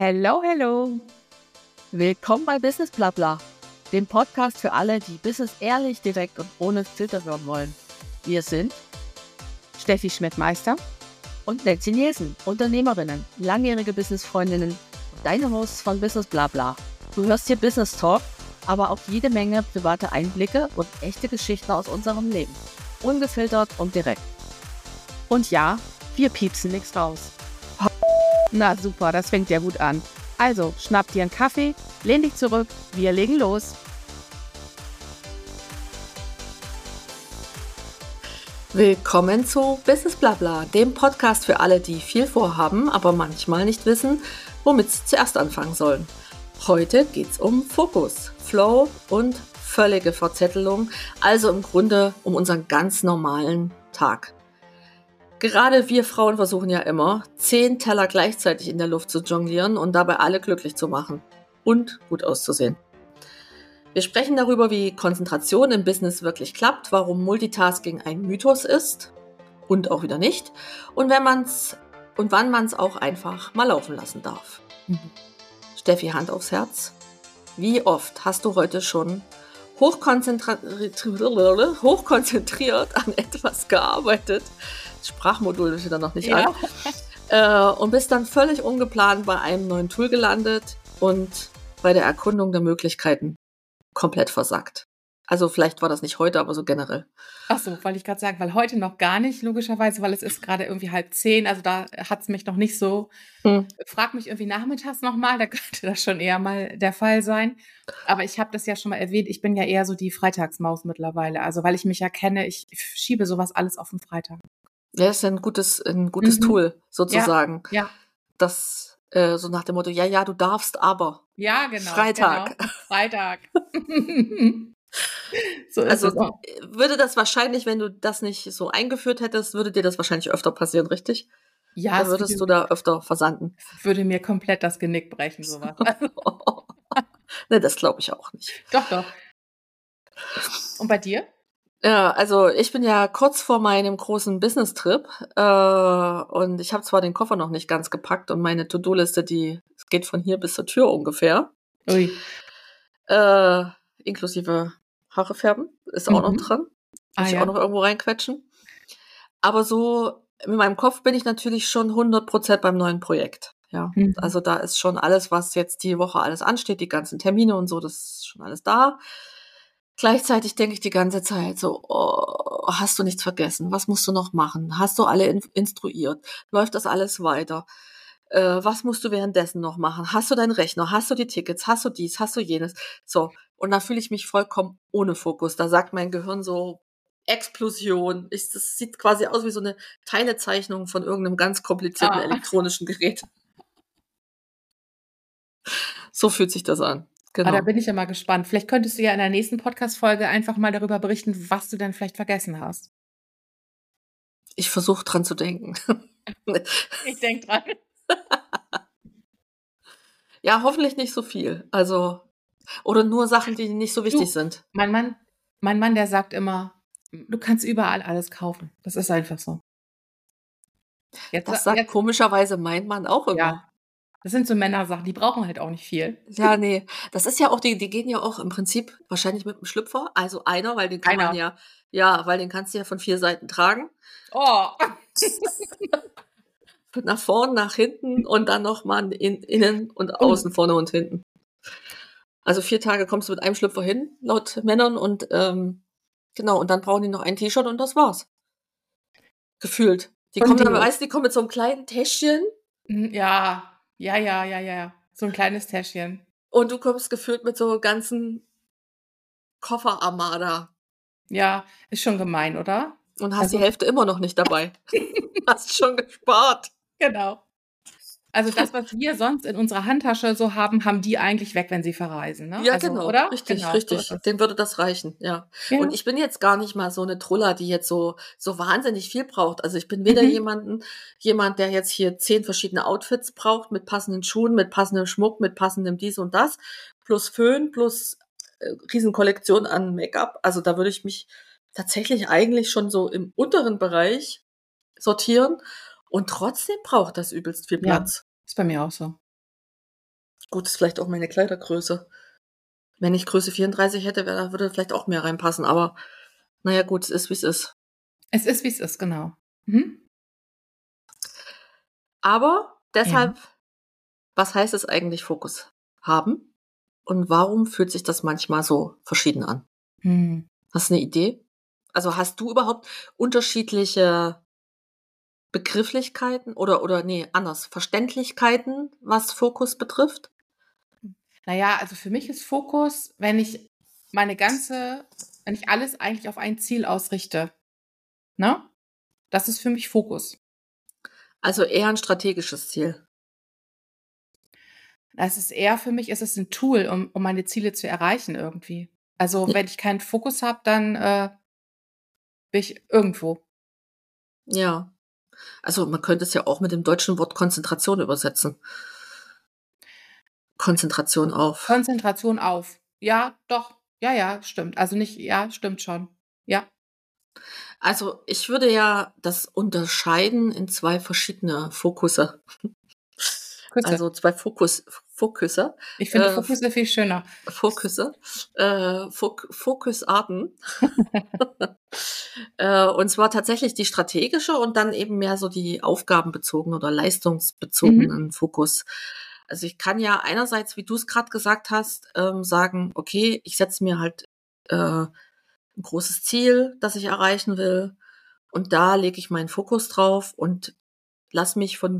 Hello, hello. Willkommen bei Business Blabla, dem Podcast für alle, die Business ehrlich, direkt und ohne Filter hören wollen. Wir sind Steffi Schmidt-Meister und Nancy Nielsen, Unternehmerinnen, langjährige Businessfreundinnen und deine Hosts von Business Blabla. Du hörst hier Business Talk, aber auch jede Menge private Einblicke und echte Geschichten aus unserem Leben. Ungefiltert und direkt. Und ja, wir piepsen nichts raus. Na super, das fängt ja gut an. Also, schnapp dir einen Kaffee, lehn dich zurück, wir legen los. Willkommen zu Business Blabla, dem Podcast für alle, die viel vorhaben, aber manchmal nicht wissen, womit sie zuerst anfangen sollen. Heute geht's um Fokus, Flow und völlige Verzettelung, also im Grunde um unseren ganz normalen Tag. Gerade wir Frauen versuchen ja immer, 10 Teller gleichzeitig in der Luft zu jonglieren und dabei alle glücklich zu machen und gut auszusehen. Wir sprechen darüber, wie Konzentration im Business wirklich klappt, warum Multitasking ein Mythos ist und auch wieder nicht und wann man es auch einfach mal laufen lassen darf. Steffi, Hand aufs Herz. Wie oft hast du heute schon hochkonzentriert an etwas gearbeitet? Das Sprachmodul ist wieder noch nicht an. Und bist dann völlig ungeplant bei einem neuen Tool gelandet und bei der Erkundung der Möglichkeiten komplett versackt. Also vielleicht war das nicht heute, aber so generell. Ach so, wollte ich gerade sagen, weil heute noch gar nicht, logischerweise, weil es ist gerade irgendwie 9:30, also da hat es mich noch nicht so. Frag mich irgendwie nachmittags nochmal, da könnte das schon eher mal der Fall sein. Aber ich habe das ja schon mal erwähnt, ich bin ja eher so die Freitagsmaus mittlerweile. Also weil ich mich ja kenne, ich schiebe sowas alles auf den Freitag. Ja, das ist ein gutes Tool sozusagen. Ja. Das so nach dem Motto, ja, du darfst aber. Ja, genau. Freitag. Genau. Freitag. So ist Also es auch. würde das wahrscheinlich, wenn du das nicht so eingeführt hättest, würde dir das wahrscheinlich öfter passieren, richtig? Ja, Da würdest du da öfter versanden. würde mir komplett das Genick brechen, sowas. Ne, das glaube ich auch nicht. Doch. Und bei dir? Ja, also ich bin ja kurz vor meinem großen Business-Trip und ich habe zwar den Koffer noch nicht ganz gepackt und meine To-Do-Liste, es geht von hier bis zur Tür ungefähr. Ui. Inklusive Haare färben, ist auch noch dran. Muss ich auch noch irgendwo reinquetschen. Aber so mit meinem Kopf bin ich natürlich schon 100% beim neuen Projekt. Ja, also da ist schon alles, was jetzt die Woche alles ansteht, die ganzen Termine und so, das ist schon alles da. Gleichzeitig denke ich die ganze Zeit so, hast du nichts vergessen? Was musst du noch machen? Hast du alle instruiert? Läuft das alles weiter? Was musst du währenddessen noch machen? Hast du deinen Rechner? Hast du die Tickets? Hast du dies? Hast du jenes? So, und da fühle ich mich vollkommen ohne Fokus. Da sagt mein Gehirn so, Explosion. Das sieht quasi aus wie so eine Teilezeichnung von irgendeinem ganz komplizierten elektronischen Gerät. So fühlt sich das an. Genau. Da bin ich ja mal gespannt. Vielleicht könntest du ja in der nächsten Podcast-Folge einfach mal darüber berichten, was du denn vielleicht vergessen hast. Ich versuche dran zu denken. Ich denke dran. Ja, hoffentlich nicht so viel. Also, oder nur Sachen, die nicht so wichtig sind. Mein Mann, der sagt immer, du kannst überall alles kaufen. Das ist einfach so. Das sagt komischerweise mein Mann auch immer. Ja, das sind so Männersachen, die brauchen halt auch nicht viel. Ja, nee. Das ist ja auch, die gehen ja auch im Prinzip wahrscheinlich mit dem Schlüpfer. Also einer, weil den kann man weil den kannst du ja von 4 Seiten tragen. Oh. Nach vorn, nach hinten und dann nochmal innen und außen, vorne und hinten. Also 4 Tage kommst du mit einem Schlüpfer hin, laut Männern, und genau, und dann brauchen die noch ein T-Shirt und das war's. Gefühlt. Die kommen mit so einem kleinen Täschchen. Ja. So ein kleines Täschchen. Und du kommst gefühlt mit so ganzen Kofferarmada. Ja, ist schon gemein, oder? Und hast die Hälfte immer noch nicht dabei. Hast schon gespart. Genau. Also das, was wir sonst in unserer Handtasche so haben, haben die eigentlich weg, wenn sie verreisen, ne? Ja, also, genau. Oder? Richtig. So Denen würde das reichen, ja. Und ich bin jetzt gar nicht mal so eine Truller, die jetzt so wahnsinnig viel braucht. Also ich bin weder jemand, der jetzt hier 10 verschiedene Outfits braucht, mit passenden Schuhen, mit passendem Schmuck, mit passendem dies und das, plus Föhn, plus Riesenkollektion an Make-up. Also da würde ich mich tatsächlich eigentlich schon so im unteren Bereich sortieren. Und trotzdem braucht das übelst viel Platz. Ja, ist bei mir auch so. Gut, ist vielleicht auch meine Kleidergröße. Wenn ich Größe 34 hätte, würde vielleicht auch mehr reinpassen. Aber naja, gut, es ist, wie es ist. Es ist, wie es ist, genau. Mhm. Aber Ja. deshalb, was heißt es eigentlich, Fokus haben? Und warum fühlt sich das manchmal so verschieden an? Hm. Hast du eine Idee? Also hast du überhaupt unterschiedliche Begrifflichkeiten oder nee, anders, Verständlichkeiten, was Fokus betrifft? Naja, also für mich ist Fokus, wenn ich alles eigentlich auf ein Ziel ausrichte. Ne? Das ist für mich Fokus. Also eher ein strategisches Ziel. Das ist eher für mich, ist es ein Tool, um meine Ziele zu erreichen irgendwie. Also wenn ich keinen Fokus habe, dann bin ich irgendwo. Ja. Also man könnte es ja auch mit dem deutschen Wort Konzentration übersetzen. Konzentration auf. Konzentration auf. Ja, doch. Ja, ja, stimmt. Also nicht, ja, stimmt schon. Ja. Also ich würde ja das unterscheiden in 2 verschiedene Fokusse. Küsse. Also 2 Fokusse. Ich finde Fokusse viel schöner. Fokusse. Fokusarten. Und zwar tatsächlich die strategische und dann eben mehr so die aufgabenbezogene oder leistungsbezogenen Fokus. Also ich kann ja einerseits, wie du es gerade gesagt hast, sagen, okay, ich setze mir halt ein großes Ziel, das ich erreichen will. Und da lege ich meinen Fokus drauf und lass mich von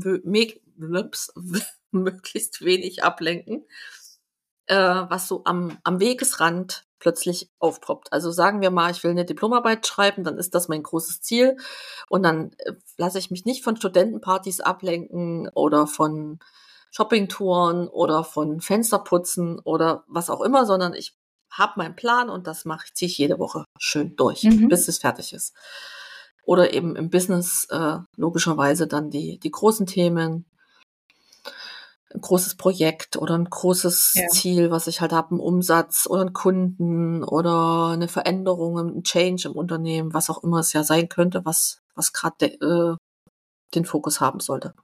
möglichst wenig ablenken, was so am Wegesrand plötzlich aufpoppt. Also sagen wir mal, ich will eine Diplomarbeit schreiben, dann ist das mein großes Ziel. Und dann lasse ich mich nicht von Studentenpartys ablenken oder von Shoppingtouren oder von Fensterputzen oder was auch immer, sondern ich habe meinen Plan und das ziehe ich jede Woche schön durch, bis es fertig ist. Oder eben im Business logischerweise dann die großen Themen, ein großes Projekt oder ein großes Ziel, was ich halt habe, einen Umsatz oder einen Kunden oder eine Veränderung, ein Change im Unternehmen, was auch immer es ja sein könnte, was gerade den Fokus haben sollte.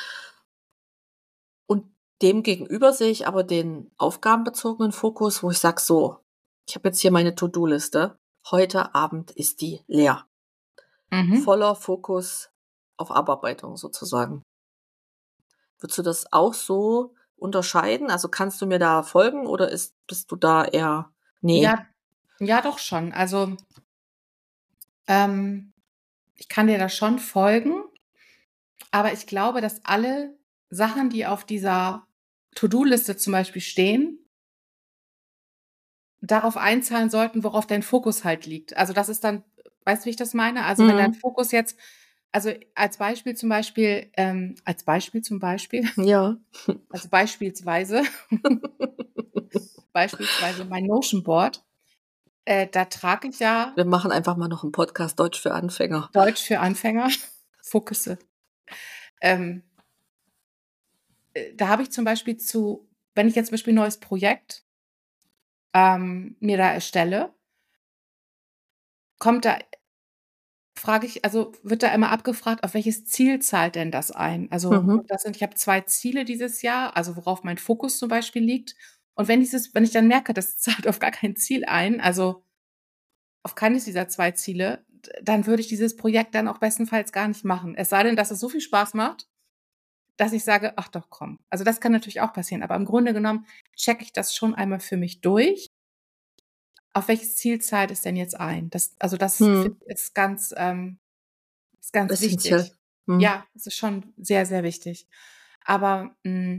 Und dem gegenüber sehe ich aber den aufgabenbezogenen Fokus, wo ich sage, so, ich habe jetzt hier meine To-Do-Liste. Heute Abend ist die leer. Voller Fokus auf Abarbeitung sozusagen. Würdest du das auch so unterscheiden? Also kannst du mir da folgen oder bist du da eher, nee? Ja, doch schon. Also ich kann dir da schon folgen, aber ich glaube, dass alle Sachen, die auf dieser To-Do-Liste zum Beispiel stehen, darauf einzahlen sollten, worauf dein Fokus halt liegt. Also das ist dann, weißt du, wie ich das meine? Also wenn dein Fokus jetzt, also als Beispiel zum Beispiel, Ja. also beispielsweise mein Notion Board, da trage ich ja Wir machen einfach mal noch einen Podcast Deutsch für Anfänger. Deutsch für Anfänger, Fokusse. Da habe ich zum Beispiel wenn ich jetzt zum Beispiel ein neues Projekt mir da erstelle, wird da immer abgefragt, auf welches Ziel zahlt denn das ein? Also ich habe 2 Ziele dieses Jahr, also worauf mein Fokus zum Beispiel liegt. Und wenn ich dann merke, das zahlt auf gar kein Ziel ein, also auf keines dieser 2 Ziele, dann würde ich dieses Projekt dann auch bestenfalls gar nicht machen. Es sei denn, dass es so viel Spaß macht, dass ich sage, ach doch, komm. Also das kann natürlich auch passieren, aber im Grunde genommen checke ich das schon einmal für mich durch. Auf welches Ziel zahlt es denn jetzt ein? Das ist ganz Essentiell. wichtig. Ja, es ist schon sehr, sehr wichtig. Aber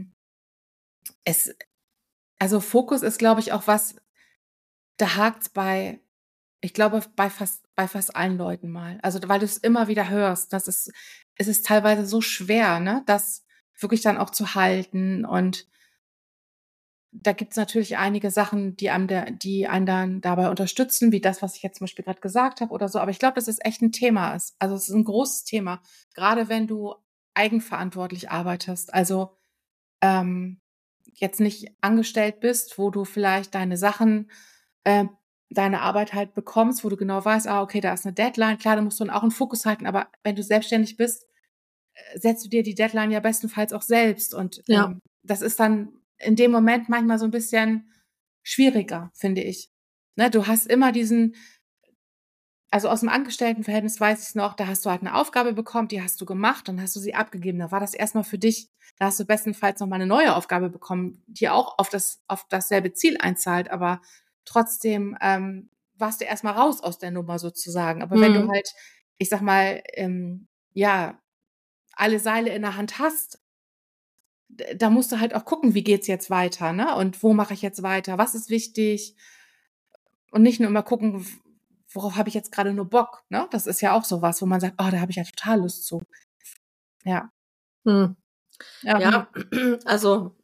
Fokus ist, glaube ich, auch was, da hakt's ich glaube, bei fast allen Leuten mal. Also, weil du es immer wieder hörst, es ist teilweise so schwer, ne, das wirklich dann auch zu halten. Und da gibt's natürlich einige Sachen, die einen dann dabei unterstützen, wie das, was ich jetzt zum Beispiel gerade gesagt habe oder so. Aber ich glaube, dass es echt ein Thema ist. Also, es ist ein großes Thema, gerade wenn du eigenverantwortlich arbeitest. Also, jetzt nicht angestellt bist, wo du vielleicht deine Arbeit halt bekommst, wo du genau weißt, okay, da ist eine Deadline. Klar, da musst du dann auch einen Fokus halten, aber wenn du selbstständig bist, setzt du dir die Deadline ja bestenfalls auch selbst. Und das ist dann in dem Moment manchmal so ein bisschen schwieriger, finde ich. Ne, du hast immer also aus dem Angestelltenverhältnis weiß ich noch, da hast du halt eine Aufgabe bekommen, die hast du gemacht, dann hast du sie abgegeben. Da war das erstmal für dich, da hast du bestenfalls noch mal eine neue Aufgabe bekommen, die auch auf dasselbe Ziel einzahlt, aber trotzdem, warst du erstmal raus aus der Nummer sozusagen. Aber wenn du halt, ich sag mal, ja, alle Seile in der Hand hast, da musst du halt auch gucken, wie geht's jetzt weiter, ne? Und wo mache ich jetzt weiter? Was ist wichtig? Und nicht nur immer gucken, worauf habe ich jetzt gerade nur Bock, ne? Das ist ja auch so was, wo man sagt: „Oh, da habe ich ja total Lust zu.“ Ja. Hm. Ja, Ja, also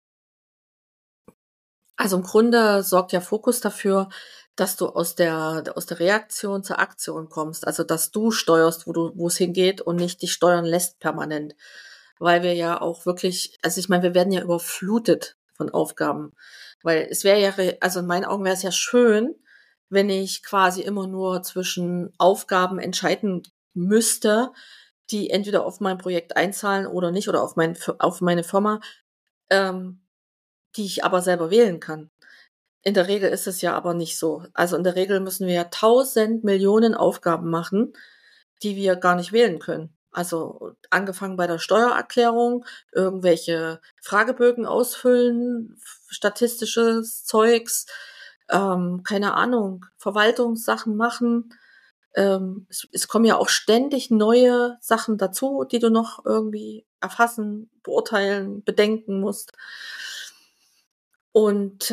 im Grunde sorgt ja Fokus dafür, dass du aus der Reaktion zur Aktion kommst. Also, dass du steuerst, wo es hingeht und nicht dich steuern lässt permanent. Weil wir ja auch wirklich, also ich meine, wir werden ja überflutet von Aufgaben. Weil es wäre ja, also in meinen Augen wäre es ja schön, wenn ich quasi immer nur zwischen Aufgaben entscheiden müsste, die entweder auf mein Projekt einzahlen oder nicht, oder auf meine Firma, ähm, die ich aber selber wählen kann. In der Regel ist es ja aber nicht so. Also in der Regel müssen wir ja 1.000 Millionen Aufgaben machen, die wir gar nicht wählen können. Also angefangen bei der Steuererklärung, irgendwelche Fragebögen ausfüllen, statistisches Zeugs, keine Ahnung, Verwaltungssachen machen. Es kommen ja auch ständig neue Sachen dazu, die du noch irgendwie erfassen, beurteilen, bedenken musst. Und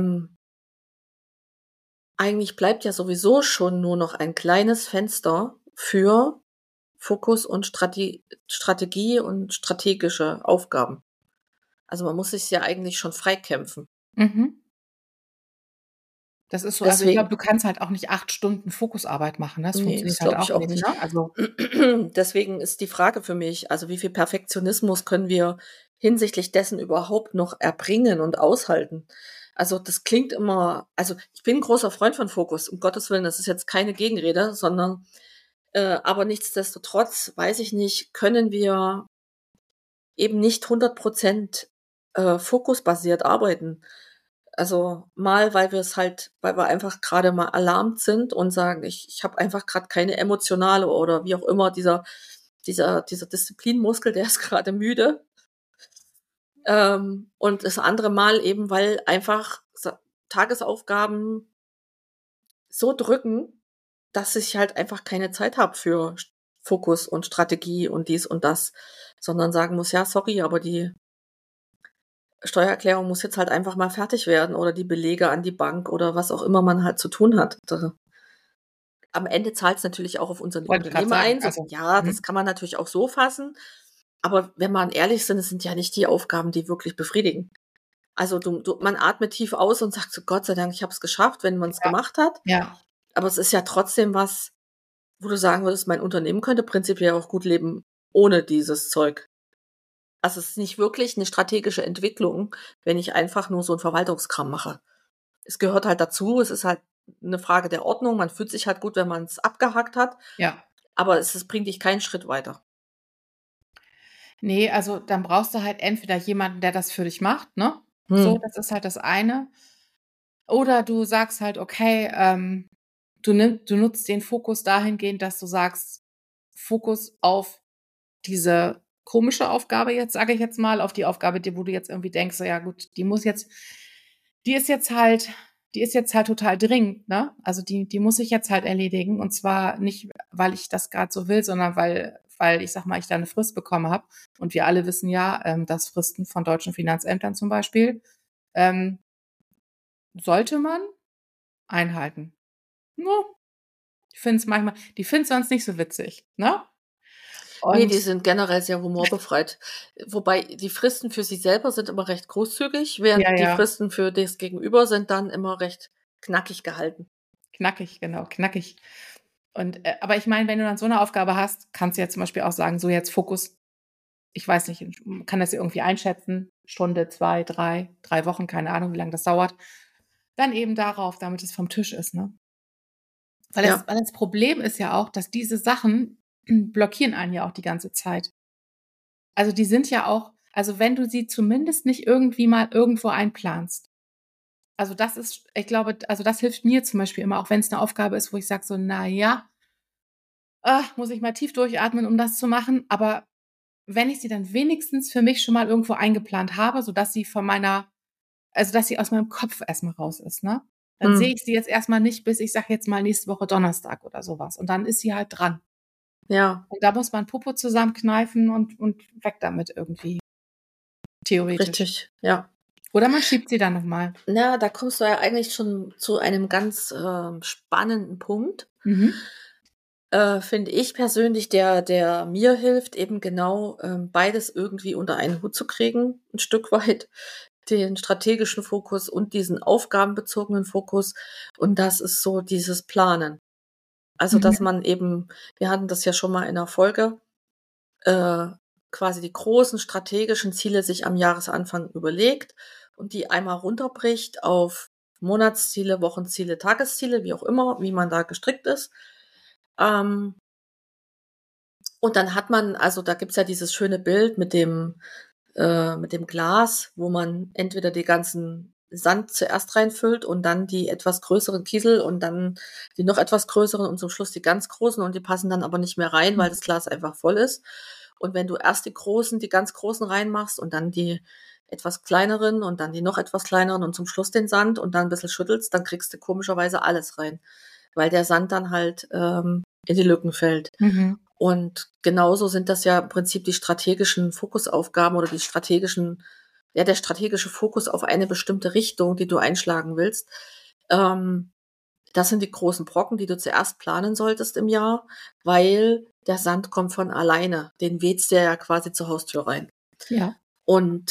eigentlich bleibt ja sowieso schon nur noch ein kleines Fenster für Fokus und Strategie und strategische Aufgaben. Also man muss sich ja eigentlich schon freikämpfen. Mhm. Das ist so, also ich glaube, Deswegen, du kannst halt auch nicht 8 Stunden Fokusarbeit machen, ne? Das nee, das funktioniert halt glaube ich auch auch nicht, nicht. ne? Also, Deswegen ist die Frage für mich, also wie viel Perfektionismus können wir hinsichtlich dessen überhaupt noch erbringen und aushalten? Also das klingt immer, also ich bin ein großer Freund von Fokus, um Gottes Willen, das ist jetzt keine Gegenrede, sondern aber nichtsdestotrotz, weiß ich nicht, können wir eben nicht 100% fokusbasiert arbeiten. Also mal, weil wir einfach gerade mal alarmt sind und sagen, ich habe einfach gerade keine emotionale oder wie auch immer dieser Disziplinmuskel, der ist gerade müde. Und das andere Mal eben, weil einfach Tagesaufgaben so drücken, dass ich halt einfach keine Zeit habe für Fokus und Strategie und dies und das, sondern sagen muss, ja, sorry, aber die Steuererklärung muss jetzt halt einfach mal fertig werden oder die Belege an die Bank oder was auch immer man halt zu tun hat. Am Ende zahlt es natürlich auch auf unseren wollte grad Unternehmer sagen, ein. So, also, ja, das kann man natürlich auch so fassen. Aber wenn man ehrlich sind, es sind ja nicht die Aufgaben, die wirklich befriedigen. Also man atmet tief aus und sagt so, Gott sei Dank, ich habe es geschafft, wenn man es ja, gemacht hat. ja. Aber es ist ja trotzdem was, wo du sagen würdest, mein Unternehmen könnte prinzipiell auch gut leben ohne dieses Zeug. Also es ist nicht wirklich eine strategische Entwicklung, wenn ich einfach nur so ein Verwaltungskram mache. Es gehört halt dazu, es ist halt eine Frage der Ordnung. Man fühlt sich halt gut, wenn man es abgehakt hat, Ja. aber es bringt dich keinen Schritt weiter. Ne, also dann brauchst du halt entweder jemanden, der das für dich macht, ne? So, Mhm. das ist halt das eine. Oder du sagst halt, okay, du nutzt den Fokus dahingehend, dass du sagst, Fokus auf diese komische Aufgabe jetzt, sage ich jetzt mal, auf die Aufgabe, wo du jetzt irgendwie denkst, so ja gut, die ist jetzt halt die ist jetzt halt total dringend, ne? Also die muss ich jetzt halt erledigen und zwar nicht, weil ich das gerade so will, sondern weil ich sage mal, ich da eine Frist bekommen habe und wir alle wissen ja, dass Fristen von deutschen Finanzämtern zum Beispiel, ähm, sollte man einhalten. Ja, die finden sonst nicht so witzig, ne? Ne, die Und sind generell sehr humorbefreit. Wobei die Fristen für sie selber sind immer recht großzügig, während ja, die ja, Fristen für das Gegenüber sind dann immer recht knackig gehalten. knackig, genau, knackig. Und, aber ich meine, wenn du dann so eine Aufgabe hast, kannst du ja zum Beispiel auch sagen, so jetzt Fokus, ich weiß nicht, man kann das ja irgendwie einschätzen, Stunde, 2, 3 Wochen, keine Ahnung, wie lange das dauert. Dann eben darauf, damit es vom Tisch ist, ne? Ja. Weil das Problem ist ja auch, dass diese Sachen blockieren einen ja auch die ganze Zeit. Also, die sind ja auch, Also wenn du sie zumindest nicht irgendwie mal irgendwo einplanst. Also das ist, ich glaube, also das hilft mir zum Beispiel immer, auch wenn es eine Aufgabe ist, wo ich sage so, na ja, muss ich mal tief durchatmen, um das zu machen. Aber wenn ich sie dann wenigstens für mich schon mal irgendwo eingeplant habe, sodass sie dass sie aus meinem Kopf erstmal raus ist, ne? Dann sehe ich sie jetzt erstmal nicht, bis ich sage jetzt mal nächste Woche Donnerstag oder sowas. Und dann ist sie halt dran. Ja. Und da muss man Popo zusammenkneifen und weg damit irgendwie. Theoretisch. Richtig, ja. Oder man schiebt sie dann nochmal. Na, da kommst du ja eigentlich schon zu einem ganz spannenden Punkt. Finde ich persönlich, der mir hilft, eben genau beides irgendwie unter einen Hut zu kriegen, ein Stück weit, den strategischen Fokus und diesen aufgabenbezogenen Fokus. Und das ist so dieses Planen. Also, dass man eben, wir hatten das ja schon mal in der Folge, quasi die großen strategischen Ziele sich am Jahresanfang überlegt und die einmal runterbricht auf Monatsziele, Wochenziele, Tagesziele, wie auch immer, wie man da gestrickt ist. Und dann hat man, also da gibt's ja dieses schöne Bild mit dem Glas, wo man entweder die ganzen Sand zuerst reinfüllt und dann die etwas größeren Kiesel und dann die noch etwas größeren und zum Schluss die ganz großen und die passen dann aber nicht mehr rein, weil das Glas einfach voll ist. Und wenn du erst die ganz großen reinmachst und dann die etwas kleineren und dann die noch etwas kleineren und zum Schluss den Sand und dann ein bisschen schüttelst, dann kriegst du komischerweise alles rein, weil der Sand dann halt in die Lücken fällt. Und genauso sind das ja im Prinzip die strategischen Fokusaufgaben oder der strategische Fokus auf eine bestimmte Richtung, die du einschlagen willst. Das sind die großen Brocken, die du zuerst planen solltest im Jahr, weil der Sand kommt von alleine. Den weht's dir ja quasi zur Haustür rein. Ja. Und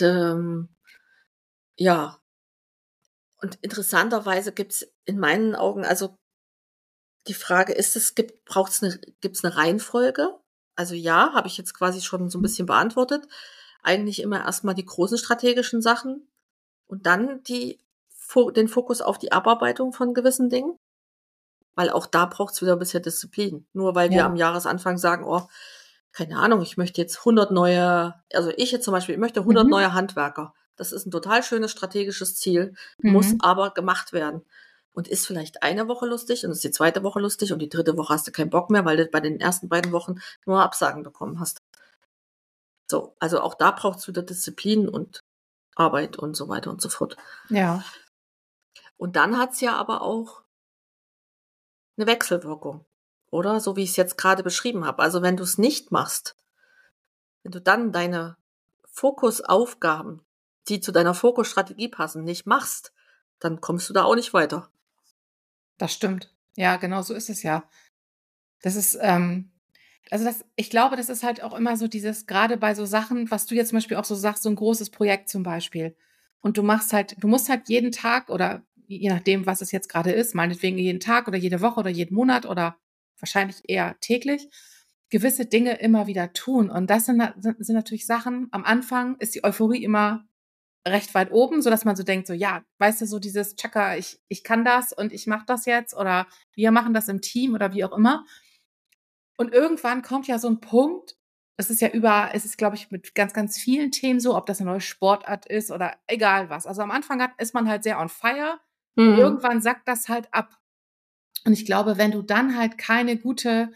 ja, und interessanterweise gibt's in meinen Augen, also die Frage ist, gibt's eine Reihenfolge? Also ja, habe ich jetzt quasi schon so ein bisschen beantwortet. Eigentlich immer erstmal die großen strategischen Sachen und dann den Fokus auf die Abarbeitung von gewissen Dingen. Weil auch da braucht's wieder ein bisschen Disziplin. Nur weil wir am Jahresanfang sagen, oh, keine Ahnung, ich möchte jetzt 100 also ich jetzt zum Beispiel, ich möchte 100 neue Handwerker. Das ist ein total schönes strategisches Ziel, muss aber gemacht werden. Und ist vielleicht eine Woche lustig und ist die zweite Woche lustig und die dritte Woche hast du keinen Bock mehr, weil du bei den ersten beiden Wochen nur Absagen bekommen hast. So, also auch da braucht's wieder Disziplin und Arbeit und so weiter und so fort. Ja. Und dann hat's ja aber auch eine Wechselwirkung, oder? So wie ich es jetzt gerade beschrieben habe. Also wenn du es nicht machst, wenn du dann deine Fokusaufgaben, die zu deiner Fokusstrategie passen, nicht machst, dann kommst du da auch nicht weiter. Das stimmt. Ja, genau so ist es ja. Das ist, ich glaube, das ist halt auch immer so dieses, gerade bei so Sachen, was du jetzt zum Beispiel auch so sagst, so ein großes Projekt zum Beispiel. Und du musst halt jeden Tag oder je nachdem, was es jetzt gerade ist, meinetwegen jeden Tag oder jede Woche oder jeden Monat oder wahrscheinlich eher täglich, gewisse Dinge immer wieder tun. Und das sind natürlich Sachen, am Anfang ist die Euphorie immer recht weit oben, sodass man so denkt, so ja, weißt du, so dieses Checker, ich kann das und ich mache das jetzt oder wir machen das im Team oder wie auch immer. Und irgendwann kommt ja so ein Punkt, es ist, glaube ich, mit ganz, ganz vielen Themen so, ob das eine neue Sportart ist oder egal was. Also am Anfang ist man halt sehr on fire und irgendwann sackt das halt ab. Und ich glaube, wenn du dann halt keinen guten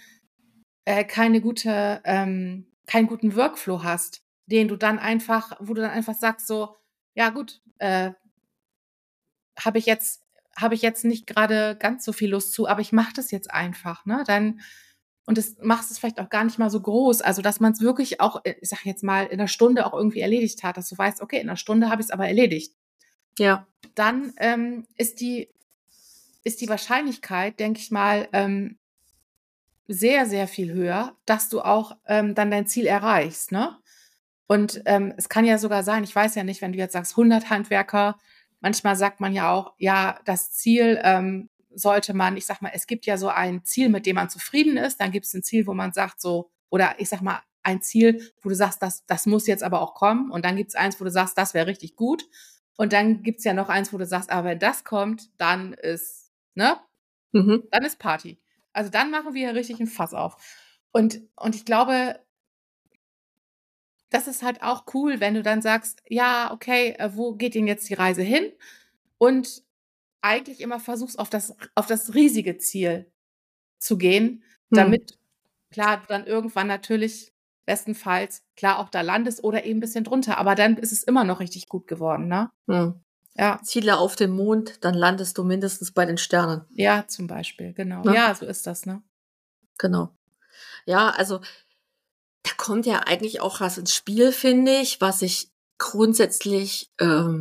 Workflow hast, wo du dann einfach sagst so, ja gut, habe ich jetzt nicht gerade ganz so viel Lust zu, aber ich mache das jetzt einfach, ne? Und das machst es vielleicht auch gar nicht mal so groß, also dass man es wirklich auch, ich sag jetzt mal, in einer Stunde auch irgendwie erledigt hat, dass du weißt, okay, in einer Stunde habe ich es aber erledigt. Ja. Dann ist die Wahrscheinlichkeit, denke ich mal, sehr, sehr viel höher, dass du auch dann dein Ziel erreichst, ne? Und es kann ja sogar sein, ich weiß ja nicht, wenn du jetzt sagst 100 Handwerker, manchmal sagt man ja auch, ja, das Ziel sollte man, ich sag mal, es gibt ja so ein Ziel, mit dem man zufrieden ist, dann gibt es ein Ziel, wo man sagt so, oder ich sag mal, ein Ziel, wo du sagst, das muss jetzt aber auch kommen und dann gibt es eins, wo du sagst, das wäre richtig gut und dann gibt es ja noch eins, wo du sagst, aber wenn das kommt, dann ist, ne? Dann ist Party. Also dann machen wir richtig ein Fass auf. Und ich glaube, das ist halt auch cool, wenn du dann sagst, ja, okay, wo geht denn jetzt die Reise hin? Und eigentlich immer versuchst, auf das riesige Ziel zu gehen, damit, klar, du dann irgendwann natürlich bestenfalls, klar, auch da landest oder eben ein bisschen drunter, aber dann ist es immer noch richtig gut geworden, ne? Ja. Ziele auf den Mond, dann landest du mindestens bei den Sternen. Ja, zum Beispiel, genau. Ne? Ja, so ist das, ne? Genau. Ja, also da kommt ja eigentlich auch was ins Spiel, finde ich, was ich grundsätzlich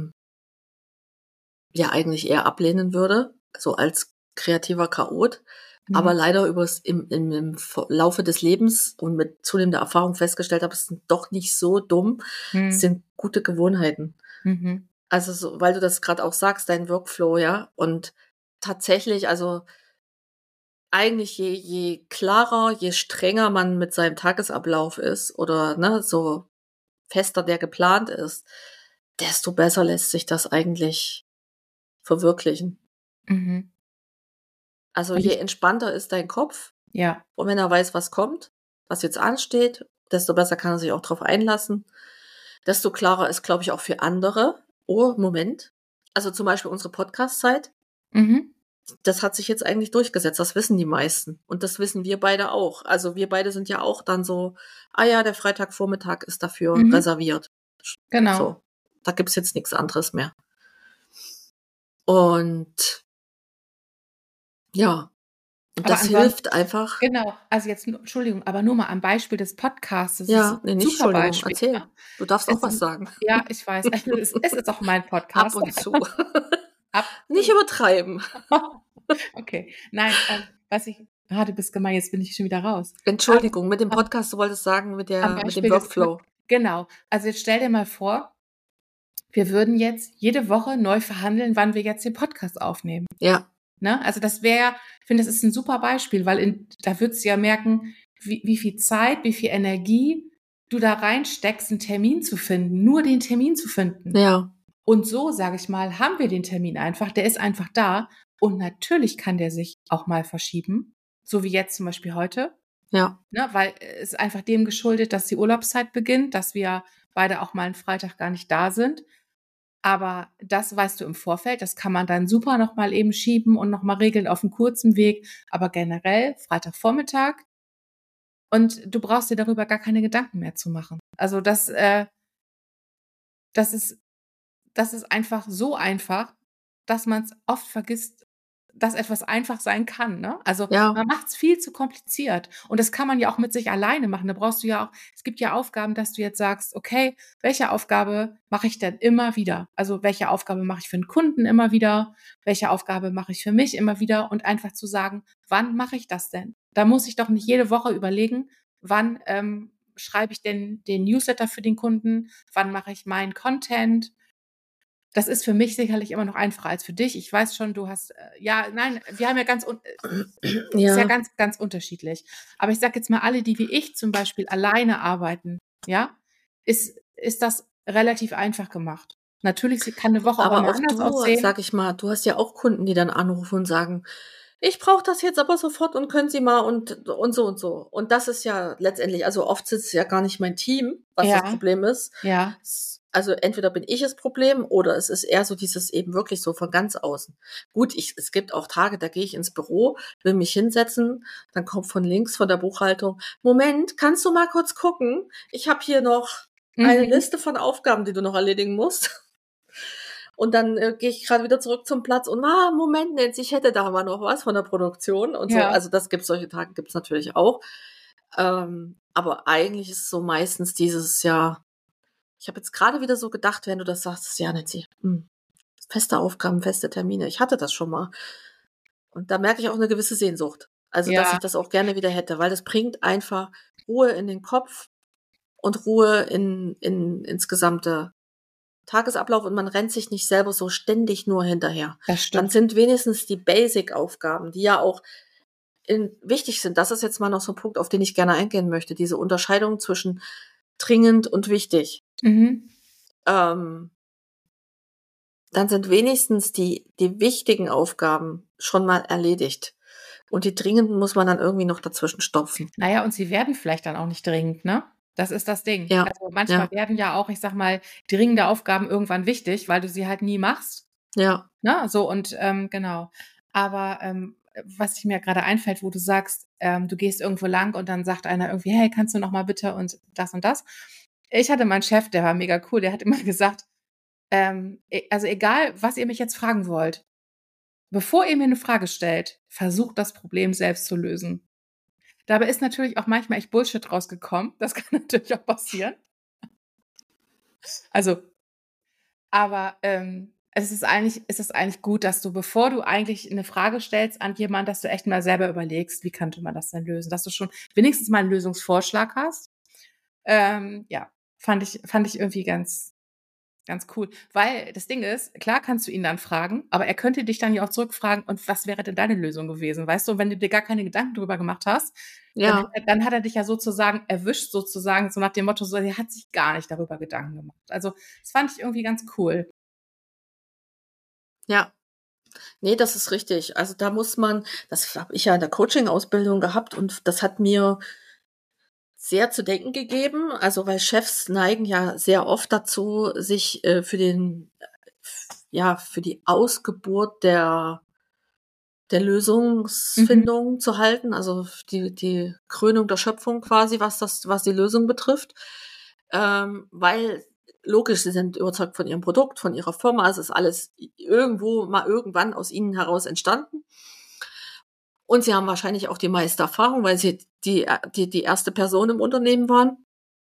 ja eigentlich eher ablehnen würde, so als kreativer Chaot. Aber leider im Laufe des Lebens und mit zunehmender Erfahrung festgestellt habe, es sind doch nicht so dumm. Es sind gute Gewohnheiten. Also so, weil du das gerade auch sagst, dein Workflow, ja. Und tatsächlich, also eigentlich je klarer, je strenger man mit seinem Tagesablauf ist oder ne, so fester der geplant ist, desto besser lässt sich das eigentlich verwirklichen. Also je entspannter ist dein Kopf, ja. Und wenn er weiß, was kommt, was jetzt ansteht, desto besser kann er sich auch drauf einlassen. Desto klarer ist, glaube ich, auch für andere. Oh, Moment. Also zum Beispiel unsere Podcast-Zeit. Das hat sich jetzt eigentlich durchgesetzt. Das wissen die meisten. Und das wissen wir beide auch. Also wir beide sind ja auch dann so, der Freitagvormittag ist dafür reserviert. Genau. So, da gibt's jetzt nichts anderes mehr. Und ja, und das hilft einfach. Genau, also jetzt, Entschuldigung, aber nur mal am Beispiel des Podcasts. Ja, nee, nicht Entschuldigung, Beispiel, erzähl. Ja? Du darfst auch was sagen. Ja, ich weiß, es ist auch mein Podcast. Ab und zu. Nicht übertreiben. Okay, nein, du bist gemein, jetzt bin ich schon wieder raus. Entschuldigung, mit dem Podcast, du wolltest sagen, mit dem Workflow. Genau, also jetzt stell dir mal vor, wir würden jetzt jede Woche neu verhandeln, wann wir jetzt den Podcast aufnehmen. Ja. Ne? Also das wäre, ich finde, das ist ein super Beispiel, weil da würdest du ja merken, wie viel Zeit, wie viel Energie du da reinsteckst, einen Termin zu finden, nur den Termin zu finden. Ja. Und so, sage ich mal, haben wir den Termin einfach, der ist einfach da und natürlich kann der sich auch mal verschieben, so wie jetzt zum Beispiel heute. Ja. Ne? Weil es ist einfach dem geschuldet, dass die Urlaubszeit beginnt, dass wir beide auch mal einen Freitag gar nicht da sind. Aber das weißt du im Vorfeld, das kann man dann super nochmal eben schieben und nochmal regeln auf einem kurzen Weg. Aber generell Freitagvormittag und du brauchst dir darüber gar keine Gedanken mehr zu machen. Also das ist einfach so einfach, dass man es oft vergisst, dass etwas einfach sein kann, ne? Also man macht es viel zu kompliziert und das kann man ja auch mit sich alleine machen. Da brauchst du ja auch, es gibt ja Aufgaben, dass du jetzt sagst, okay, welche Aufgabe mache ich denn immer wieder? Also welche Aufgabe mache ich für einen Kunden immer wieder? Welche Aufgabe mache ich für mich immer wieder? Und einfach zu sagen, wann mache ich das denn? Da muss ich doch nicht jede Woche überlegen, wann schreibe ich denn den Newsletter für den Kunden? Wann mache ich meinen Content? Das ist für mich sicherlich immer noch einfacher als für dich. Ich weiß schon, du hast, wir haben ja ist ja ganz, ganz unterschiedlich. Aber ich sage jetzt mal, alle, die wie ich zum Beispiel alleine arbeiten, ja, ist das relativ einfach gemacht. Natürlich kann eine Woche aber auch anders aussehen. Sag ich mal, du hast ja auch Kunden, die dann anrufen und sagen, ich brauche das jetzt aber sofort und können Sie mal und so und so. Und das ist ja letztendlich, also oft sitzt ja gar nicht mein Team, was das Problem ist. Ja. Also entweder bin ich das Problem oder es ist eher so dieses eben wirklich so von ganz außen. Gut, es gibt auch Tage, da gehe ich ins Büro, will mich hinsetzen, dann kommt von links von der Buchhaltung, Moment, kannst du mal kurz gucken? Ich habe hier noch eine Liste von Aufgaben, die du noch erledigen musst. Und dann gehe ich gerade wieder zurück zum Platz und Moment, Nancy, ich hätte da mal noch was von der Produktion und so. Also solche Tage gibt's natürlich auch. Aber eigentlich ist es so meistens dieses Jahr. Ich habe jetzt gerade wieder so gedacht, wenn du das sagst, ja, Nancy, feste Aufgaben, feste Termine. Ich hatte das schon mal. Und da merke ich auch eine gewisse Sehnsucht. Also, dass ich das auch gerne wieder hätte, weil das bringt einfach Ruhe in den Kopf und Ruhe ins gesamte Tagesablauf und man rennt sich nicht selber so ständig nur hinterher. Das stimmt. Dann sind wenigstens die Basic-Aufgaben, die ja auch wichtig sind. Das ist jetzt mal noch so ein Punkt, auf den ich gerne eingehen möchte. Diese Unterscheidung zwischen dringend und wichtig. Dann sind wenigstens die wichtigen Aufgaben schon mal erledigt. Und die dringenden muss man dann irgendwie noch dazwischen stopfen. Naja, und sie werden vielleicht dann auch nicht dringend, ne? Das ist das Ding. Ja, Also manchmal ja, werden ja auch, ich sag mal, dringende Aufgaben irgendwann wichtig, weil du sie halt nie machst. ja, Ne? So und genau. Aber was sich mir gerade einfällt, wo du sagst, du gehst irgendwo lang und dann sagt einer irgendwie, hey, kannst du noch mal bitte und das und das. Ich hatte meinen Chef, der war mega cool, der hat immer gesagt, also egal, was ihr mich jetzt fragen wollt, bevor ihr mir eine Frage stellt, versucht das Problem selbst zu lösen. Dabei ist natürlich auch manchmal echt Bullshit rausgekommen. Das kann natürlich auch passieren. Also, aber es ist eigentlich gut, dass du, bevor du eigentlich eine Frage stellst an jemanden, dass du echt mal selber überlegst, wie könnte man das denn lösen, dass du schon wenigstens mal einen Lösungsvorschlag hast. Ja, fand ich irgendwie ganz cool. Weil das Ding ist, klar kannst du ihn dann fragen, aber er könnte dich dann ja auch zurückfragen, und was wäre denn deine Lösung gewesen? Weißt du, und wenn du dir gar keine Gedanken drüber gemacht hast, ja, dann hat er dich ja sozusagen erwischt, sozusagen, so nach dem Motto, so, er hat sich gar nicht darüber Gedanken gemacht. Also, das fand ich irgendwie ganz cool. ja. Nee, das ist richtig. Also da muss man, das habe ich ja in der Coaching-Ausbildung gehabt und das hat mir sehr zu denken gegeben. Also weil Chefs neigen ja sehr oft dazu, sich für die Ausgeburt der Mhm. Lösungsfindung zu halten, also die Krönung der Schöpfung quasi, was die Lösung betrifft. Weil logisch, sie sind überzeugt von ihrem Produkt, von ihrer Firma, es ist alles irgendwo mal irgendwann aus ihnen heraus entstanden. Und sie haben wahrscheinlich auch die meiste Erfahrung, weil sie die erste Person im Unternehmen waren.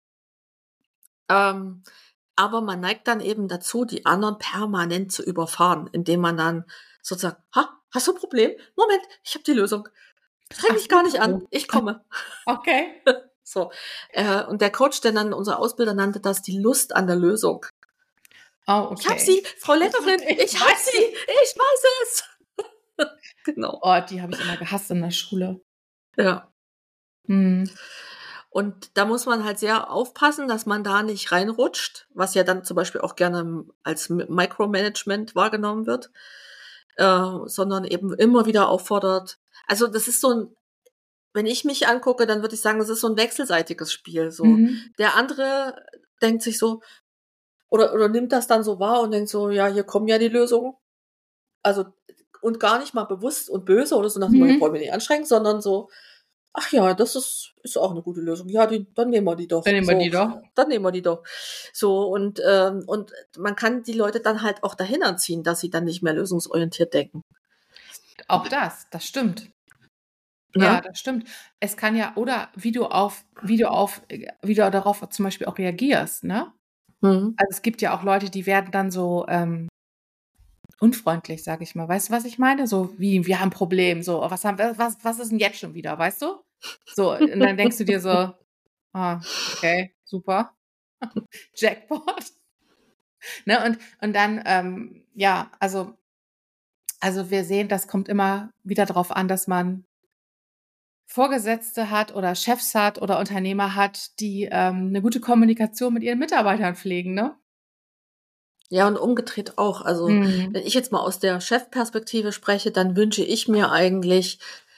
Ähm, aber man neigt dann eben dazu, die anderen permanent zu überfahren, indem man dann sozusagen, ha, hast du ein Problem? Moment, ich habe die Lösung. Streng Ach dich gar nicht so. an, ich komme. Okay. So. Und der Coach, unser Ausbilder nannte das die Lust an der Lösung. Oh, Ich hab okay. sie, Frau Letterin, Ich ich hab weiß sie, es. ich weiß es. Genau. Oh, die habe ich immer gehasst in der Schule. Ja. Hm. Und da muss man halt sehr aufpassen, dass man da nicht reinrutscht, was ja dann zum Beispiel auch gerne als Micromanagement wahrgenommen wird, sondern eben immer wieder auffordert. Also das ist so ein, wenn ich mich angucke, dann würde ich sagen, das ist so ein wechselseitiges Spiel. So Mhm. der andere denkt sich so oder nimmt das dann so wahr und denkt so, ja, hier kommen ja die Lösungen. Also und gar nicht mal bewusst und böse oder so nach dem Motto, Mhm. brauchen wir nicht anstrengen, sondern so, ach ja, das ist auch eine gute Lösung. Ja, dann nehmen wir die Dann doch. nehmen wir die So, doch. dann nehmen wir die doch. So, und man kann die Leute dann halt auch dahin anziehen, dass sie dann nicht mehr lösungsorientiert denken. Auch das stimmt. Ja, Ne? das stimmt. Es kann ja, oder wie du darauf zum Beispiel auch reagierst, ne? Mhm. Also es gibt ja auch Leute, die werden dann so unfreundlich, sage ich mal. Weißt du, was ich meine? So wie, wir haben ein Problem, so, was ist denn jetzt schon wieder, weißt du? So, und dann denkst du dir so, okay, super, Jackpot. Ne? Und dann, ja, also wir sehen, das kommt immer wieder darauf an, dass man Vorgesetzte hat oder Chefs hat oder Unternehmer hat, die eine gute Kommunikation mit ihren Mitarbeitern pflegen, ne? Ja, und umgedreht auch. Also, Mhm. wenn ich jetzt mal aus der Chefperspektive spreche, dann wünsche ich mir eigentlich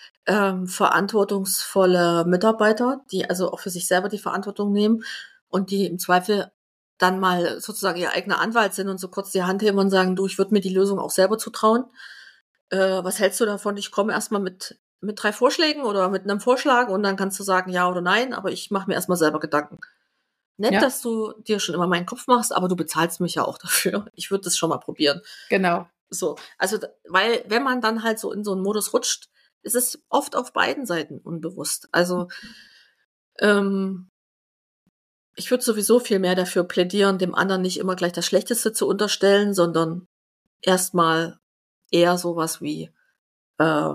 verantwortungsvolle Mitarbeiter, die also auch für sich selber die Verantwortung nehmen und die im Zweifel dann mal sozusagen ihr eigener Anwalt sind und so kurz die Hand heben und sagen, du, ich würde mir die Lösung auch selber zutrauen. Was hältst du davon? Ich komme erstmal mit 3 Vorschlägen oder mit einem Vorschlag und dann kannst du sagen ja oder nein, aber ich mache mir erstmal selber Gedanken. Nett, Ja, dass du dir schon immer meinen Kopf machst, aber du bezahlst mich ja auch dafür. Ich würde das schon mal probieren. genau. So, also, weil wenn man dann halt so in so einen Modus rutscht, ist es oft auf beiden Seiten unbewusst. Also, ähm, ich würde sowieso viel mehr dafür plädieren, dem anderen nicht immer gleich das Schlechteste zu unterstellen, sondern erstmal eher sowas wie, äh,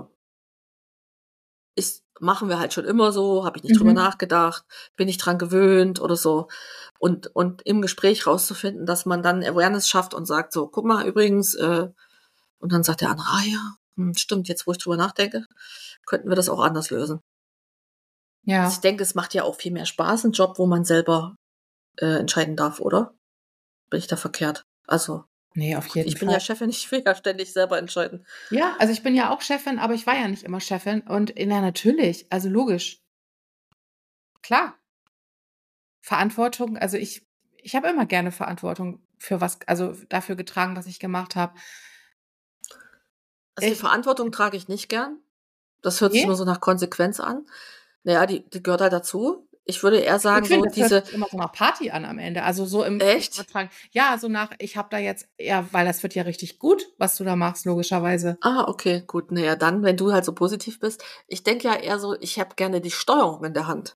machen wir halt schon immer so, habe ich nicht drüber Mhm. nachgedacht, bin ich dran gewöhnt oder so. Und im Gespräch rauszufinden, dass man dann Awareness schafft und sagt so, guck mal, übrigens, und dann sagt der andere, ah ja, stimmt, jetzt wo ich drüber nachdenke, könnten wir das auch anders lösen. Also ich Ja. denke, es macht ja auch viel mehr Spaß, ein Job, wo man selber entscheiden darf, oder? Bin ich da verkehrt? Also, Ne, auf jeden ich bin ja Fall. Chefin, ich will ja ständig selber entscheiden. Ja, also ich bin ja auch Chefin, aber ich war ja nicht immer Chefin und na natürlich, also logisch, klar. Verantwortung, also ich habe immer gerne Verantwortung für was, also dafür getragen, was ich gemacht habe. Also die Ich Verantwortung trage ich nicht gern. Das hört sich ne? immer so nach Konsequenz an. Naja, die gehört halt dazu. Ich würde eher sagen, Ich so finde, das hört diese sich immer so nach Party an am Ende. Also so im echt? Übertragen. Ja, so nach, ich habe da jetzt, ja, weil das wird ja richtig gut, was du da machst, logischerweise. Ah, okay, gut. Naja, dann, wenn du halt so positiv bist. Ich denke ja eher so, ich habe gerne die Steuerung in der Hand.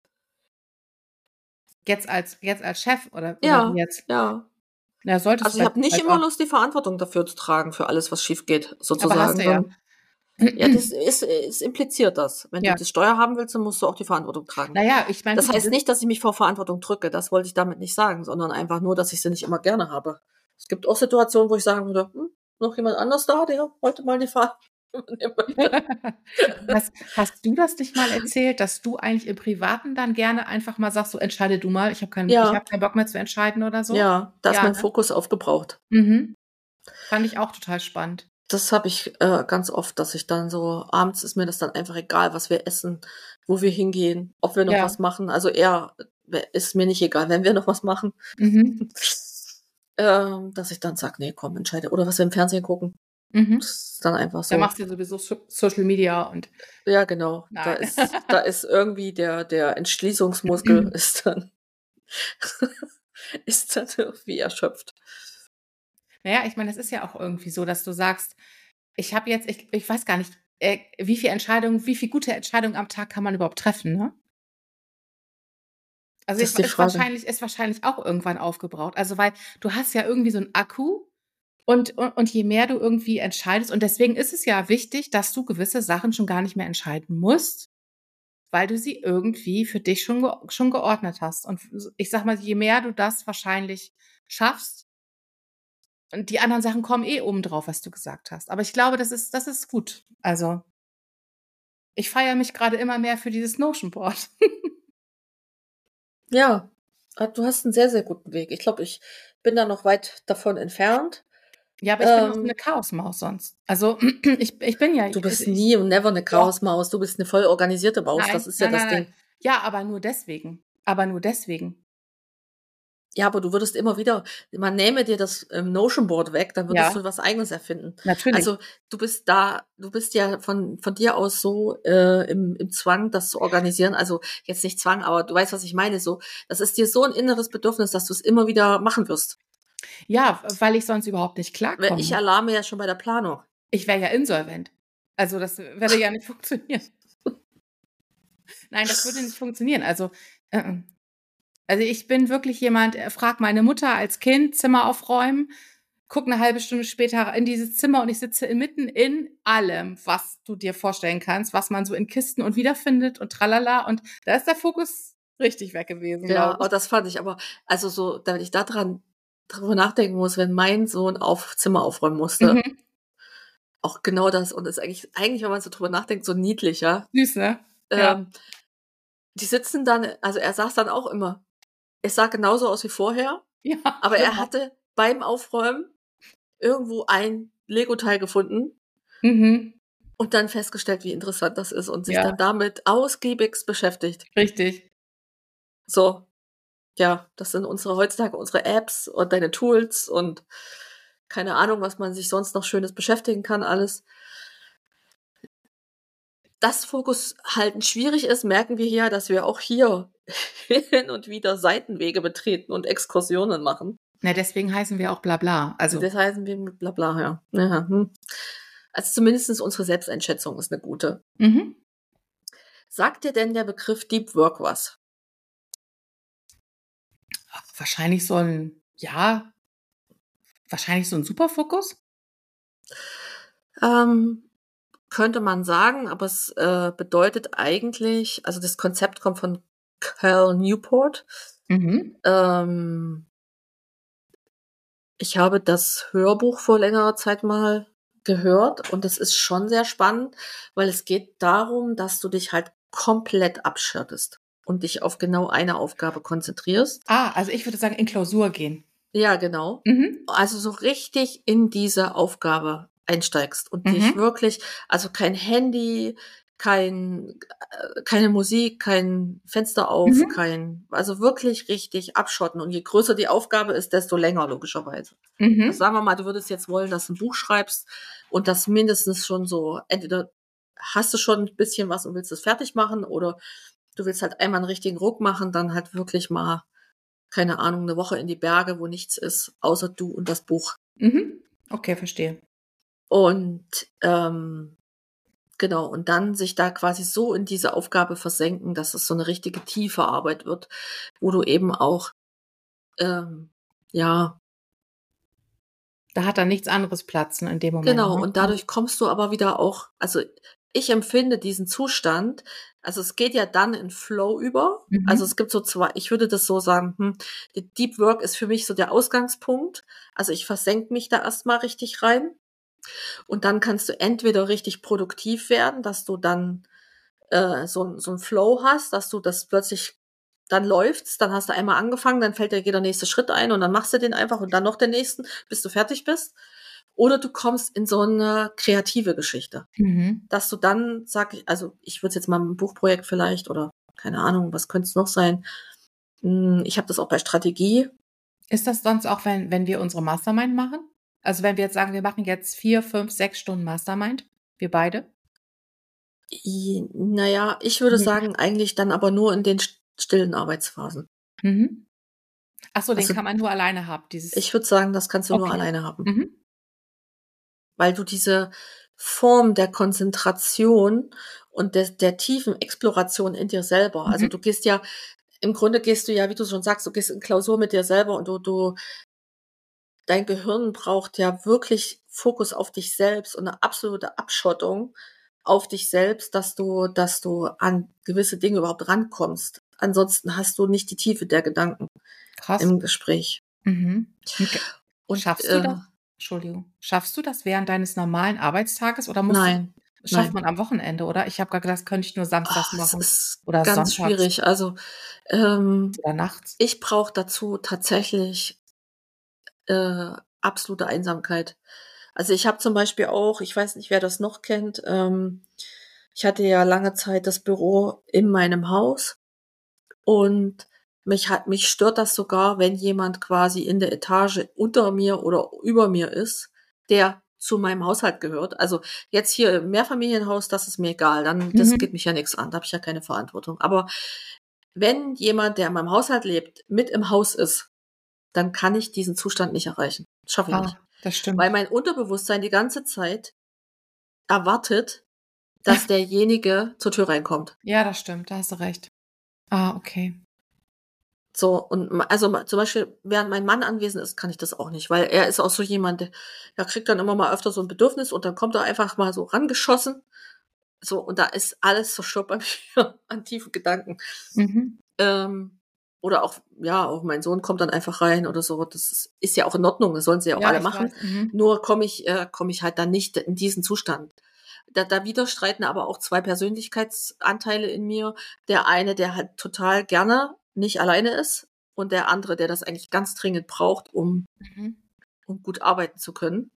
Jetzt als Chef oder wie Ja, jetzt? ja. Ja, solltest Also du ich habe nicht vielleicht immer auch. Lust, die Verantwortung dafür zu tragen, für alles, was schief geht, Aber hast sozusagen. du ja. Ja, das ist impliziert das. Wenn du Ja. die Steuer haben willst, dann musst du auch die Verantwortung tragen. Naja, ich meine, Das gut, du heißt bist. nicht, dass ich mich vor Verantwortung drücke. Das wollte ich damit nicht sagen, sondern einfach nur, dass ich sie nicht immer gerne habe. Es gibt auch Situationen, wo ich sagen würde, noch jemand anders da, der heute mal die Verantwortung übernehmen möchte. Hast du das nicht mal erzählt, dass du eigentlich im Privaten dann gerne einfach mal sagst, so entscheide du mal, ich habe Ja, keinen Bock mehr zu entscheiden oder so? ja, da ist Ja, mein ne? Fokus aufgebraucht. Mhm. Fand ich auch total spannend. Das habe ich ganz oft, dass ich dann so, abends ist mir das dann einfach egal, was wir essen, wo wir hingehen, ob wir noch Ja. was machen. Also eher ist mir nicht egal, wenn wir noch was machen. Mhm. Dass ich dann sage, nee, komm, entscheide. Oder was wir im Fernsehen gucken. Mhm. Das ist dann einfach Da so. machst du ja sowieso Social Media und Ja, genau. Da nein. ist irgendwie der Entschließungsmuskel ist dann ist dann irgendwie erschöpft. Naja, ich meine, es ist ja auch irgendwie so, dass du sagst, ich habe jetzt, ich weiß gar nicht, wie viel gute Entscheidungen am Tag kann man überhaupt treffen, ne? Also Das ist die Frage. ist wahrscheinlich auch irgendwann aufgebraucht. Also, weil du hast ja irgendwie so 'n Akku und je mehr du irgendwie entscheidest, und deswegen ist es ja wichtig, dass du gewisse Sachen schon gar nicht mehr entscheiden musst, weil du sie irgendwie für dich schon geordnet hast. Und ich sage mal, je mehr du das wahrscheinlich schaffst, und die anderen Sachen kommen eh obendrauf, was du gesagt hast. Aber ich glaube, das ist gut. Also, ich feiere mich gerade immer mehr für dieses Notion Board. Ja, du hast einen sehr, sehr guten Weg. Ich glaube, ich bin da noch weit davon entfernt. Ja, aber ich bin auch so 'ne Chaosmaus sonst. Also, ich bin ja Du bist ich nie und never eine doch, Chaosmaus. Du bist eine voll organisierte Maus. Das nein, ist ja nein, das nein, nein. Ding. Ja, aber nur deswegen. Aber nur deswegen. Ja, aber du würdest immer wieder man nähme dir das, Notion Board weg, dann würdest Ja, du was Eigenes erfinden. natürlich. Also, du bist ja von dir aus so, im Zwang, das zu organisieren. Also, jetzt nicht Zwang, aber du weißt, was ich meine, so. Das ist dir so ein inneres Bedürfnis, dass du es immer wieder machen wirst. Ja, weil ich sonst überhaupt nicht Weil ich klarkomme. alarme ja schon bei der Planung. Ich wäre ja insolvent. Also, das würde ja nicht funktionieren. Nein, das würde nicht funktionieren. Also, äh. Also, ich bin wirklich jemand, frage meine Mutter als Kind, Zimmer aufräumen, gucke 'ne halbe Stunde später in dieses Zimmer und ich sitze mitten in allem, was du dir vorstellen kannst, was man so in Kisten und wiederfindet und tralala, und da ist der Fokus richtig weg gewesen, Ja, glaube oh, ich. das fand ich aber also so, wenn ich drüber nachdenken muss, wenn mein Sohn Zimmer aufräumen musste, Mhm. auch genau das und ist eigentlich, wenn man so drüber nachdenkt, so niedlich, ja. Süß, ne? Ja. Ähm, Die sitzen dann also er saß dann auch immer es sah genauso aus wie vorher, Ja, aber er genau. hatte beim Aufräumen irgendwo ein Legoteil gefunden Mhm. und dann festgestellt, wie interessant das ist und sich Ja, dann damit ausgiebigst beschäftigt. richtig. So, ja, das sind heutzutage unsere Apps und deine Tools und keine Ahnung, was man sich sonst noch Schönes beschäftigen kann, alles. Dass Fokus halten schwierig ist, merken wir hier, dass wir auch hier hin und wieder Seitenwege betreten und Exkursionen machen. Na, deswegen heißen wir auch Blabla. Und Also, das heißen wir mit Blabla, ja. Ja, Also zumindest unsere Selbsteinschätzung ist eine gute. mhm. Sagt dir denn der Begriff Deep Work was? Wahrscheinlich so 'n ja, wahrscheinlich so 'n Superfokus? Ähm, Könnte man sagen, aber es bedeutet eigentlich, also das Konzept kommt von Cal Newport. Mhm. Ähm, Ich habe das Hörbuch vor längerer Zeit mal gehört und es ist schon sehr spannend, weil es geht darum, dass du dich halt komplett abschottest und dich auf genau eine Aufgabe konzentrierst. Also ich würde sagen, in Klausur gehen. Ja, genau. Mhm. Also so richtig in diese Aufgabe einsteigst und dich Mhm. wirklich, also kein Handy, keine Musik, kein Fenster auf, also wirklich richtig abschotten. Und je größer die Aufgabe ist, desto länger logischerweise. Also sagen wir mal, du würdest jetzt wollen, dass du ein Buch schreibst und das mindestens schon so, entweder hast du schon ein bisschen was und willst es fertig machen oder du willst halt einmal einen richtigen Ruck machen, dann halt wirklich mal, keine Ahnung, eine Woche in die Berge, wo nichts ist, außer du und das Buch. Okay, verstehe. Und genau, und dann sich da quasi so in diese Aufgabe versenken, dass es so eine richtige tiefe Arbeit wird, wo du eben auch, ja, Da hat dann nichts anderes Platz in dem Moment. genau, Ne? und dadurch kommst du aber wieder auch, also ich empfinde diesen Zustand, also es geht ja dann in Flow über, also es gibt so zwei, ich würde das so sagen, die Deep Work ist für mich so der Ausgangspunkt, also ich versenke mich da erstmal richtig rein. Und dann kannst du entweder richtig produktiv werden, dass du dann so ein Flow hast, dass du das plötzlich dann läufst, dann hast du einmal angefangen, dann fällt dir jeder nächste Schritt ein und dann machst du den einfach und dann noch den nächsten, bis du fertig bist. Oder du kommst in so eine kreative Geschichte, dass du dann, also ich würde jetzt mal ein Buchprojekt vielleicht oder keine Ahnung, was könnte es noch sein? Ich habe das auch bei Strategie. Ist das sonst auch, wenn wir unsere Mastermind machen? Also wenn wir jetzt sagen, wir machen jetzt 4, 5, 6 Stunden Mastermind, wir beide? Naja, ich würde sagen, eigentlich dann aber nur in den stillen Arbeitsphasen. Ach so, den Also, kann man nur alleine haben, dieses. Ich würde sagen, das kannst du nur Okay. alleine haben. Weil du diese Form der Konzentration und der tiefen Exploration in dir selber, also du gehst ja, im Grunde gehst du ja, wie du schon sagst, du gehst in Klausur mit dir selber und dein Gehirn braucht ja wirklich Fokus auf dich selbst und eine absolute Abschottung auf dich selbst, dass du an gewisse Dinge überhaupt rankommst. Ansonsten hast du nicht die Tiefe der Gedanken im Gespräch. Okay. Und, Schaffst du das? Entschuldigung. Schaffst du das während deines normalen Arbeitstages oder nein. Schafft man am Wochenende, oder? Ich habe gerade gedacht, das könnte ich nur samstags machen. Es ist oder ganz sonntags schwierig. Also, oder nachts. ich brauche dazu tatsächlich absolute Einsamkeit. Also ich habe zum Beispiel auch, ich weiß nicht, wer das noch kennt, ich hatte ja lange Zeit das Büro in meinem Haus und mich stört das sogar, wenn jemand quasi in der Etage unter mir oder über mir ist, der zu meinem Haushalt gehört. Also jetzt hier im Mehrfamilienhaus, das ist mir egal, das geht mich ja nichts an, da habe ich ja keine Verantwortung. Aber wenn jemand, der in meinem Haushalt lebt, mit im Haus ist, dann kann ich diesen Zustand nicht erreichen. Das schaffe ich nicht. Das stimmt. Weil mein Unterbewusstsein die ganze Zeit erwartet, dass derjenige zur Tür reinkommt. Ja, das stimmt, da hast du recht. Okay. So, und also zum Beispiel, während mein Mann anwesend ist, kann ich das auch nicht, weil er ist auch so jemand, der kriegt dann immer mal öfter so ein Bedürfnis und dann kommt er einfach mal so rangeschossen. So, und da ist alles zerstört bei mir an tiefen Gedanken. Oder auch mein Sohn kommt dann einfach rein oder so. Das ist ja auch in Ordnung, das sollen sie ja auch alle machen. Nur komme ich halt dann nicht in diesen Zustand. Da widerstreiten aber auch zwei Persönlichkeitsanteile in mir. Der eine, der halt total gerne nicht alleine ist und der andere, der das eigentlich ganz dringend braucht, um gut arbeiten zu können.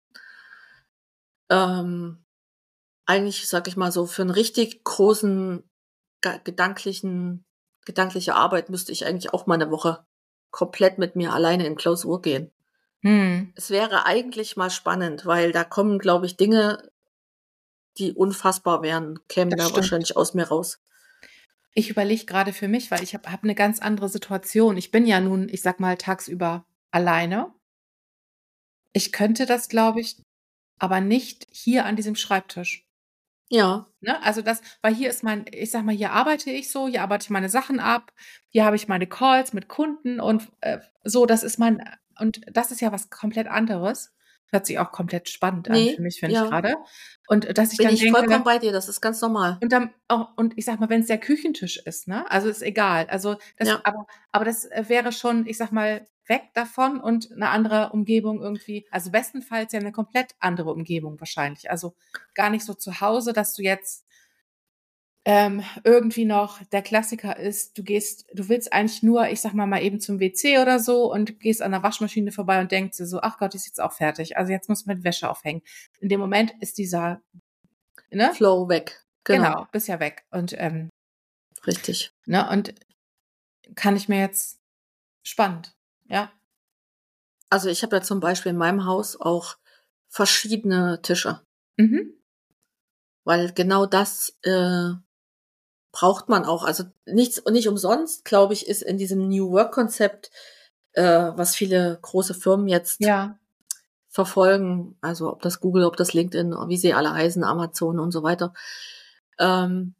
Eigentlich, sag ich mal so, für einen richtig großen gedankliche Arbeit müsste ich eigentlich auch mal eine Woche komplett mit mir alleine in Klausur gehen. Es wäre eigentlich mal spannend, weil da kommen, glaube ich, Dinge, die unfassbar wären, kämen da wahrscheinlich aus mir raus. Ich überlege gerade für mich, weil ich habe eine ganz andere Situation. Ich bin ja nun, ich sag mal, tagsüber alleine. Ich könnte das, glaube ich, aber nicht hier an diesem Schreibtisch. Ja. Ne? Also weil hier ist ich sag mal, hier arbeite ich meine Sachen ab, hier habe ich meine Calls mit Kunden und so, das ist und das ist ja was komplett anderes. Hört sich auch komplett spannend an für mich, finde ich gerade. Und dass ich bin dann ich vollkommen bei dir, das ist ganz normal. Und dann auch, und ich sag mal, wenn es der Küchentisch ist, ne? Also ist egal. Also aber das wäre schon, ich sag mal, weg davon und eine andere Umgebung irgendwie. Also bestenfalls ja eine komplett andere Umgebung wahrscheinlich. Also gar nicht so zu Hause, dass du jetzt irgendwie noch, der Klassiker ist, du willst eigentlich nur, ich sag mal eben zum WC oder so und gehst an der Waschmaschine vorbei und denkst dir so, ach Gott, die ist jetzt auch fertig. Also jetzt muss man die Wäsche aufhängen. In dem Moment ist dieser Flow weg. Genau, bist ja weg. Und Richtig. ne, und kann ich mir jetzt spannend, ja. Also ich habe ja zum Beispiel in meinem Haus auch verschiedene Tische, Mhm. weil genau das braucht man auch. Also nicht umsonst, glaube ich, ist in diesem New Work-Konzept, was viele große Firmen jetzt Ja, verfolgen, also ob das Google, ob das LinkedIn, wie sie alle heißen, Amazon und so weiter, ähm,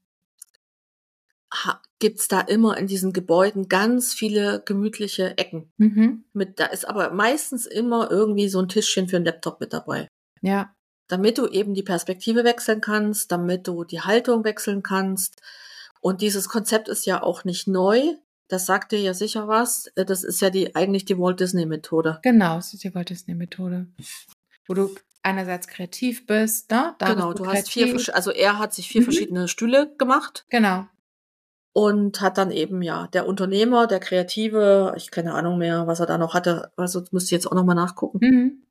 gibt's da immer in diesen Gebäuden ganz viele gemütliche Ecken. mhm. Da ist aber meistens immer irgendwie so ein Tischchen für 'n Laptop mit dabei. Ja, Damit du eben die Perspektive wechseln kannst, damit du die Haltung wechseln kannst. Und dieses Konzept ist ja auch nicht neu. Das sagt dir ja sicher was. Das ist ja eigentlich die Walt Disney Methode. genau, das ist die Walt Disney Methode. Wo du einerseits kreativ bist, ne? Da bist Genau, du du hast kreativ. also er hat sich 4 Mhm. verschiedene Stühle gemacht Genau. und hat dann eben, ja, der Unternehmer, der Kreative, ich keine Ahnung mehr, was er da noch hatte, also müsste ich jetzt auch noch mal nachgucken. Mhm.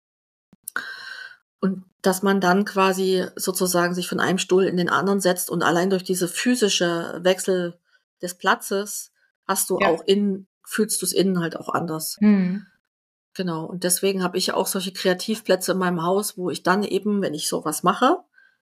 Und dass man dann quasi sozusagen sich von einem Stuhl in den anderen setzt und allein durch diese physische Wechsel des Platzes hast du Ja. auch fühlst du's innen halt auch anders. Mhm. Genau. Und deswegen habe ich auch solche Kreativplätze in meinem Haus, wo ich dann eben, wenn ich so was mache,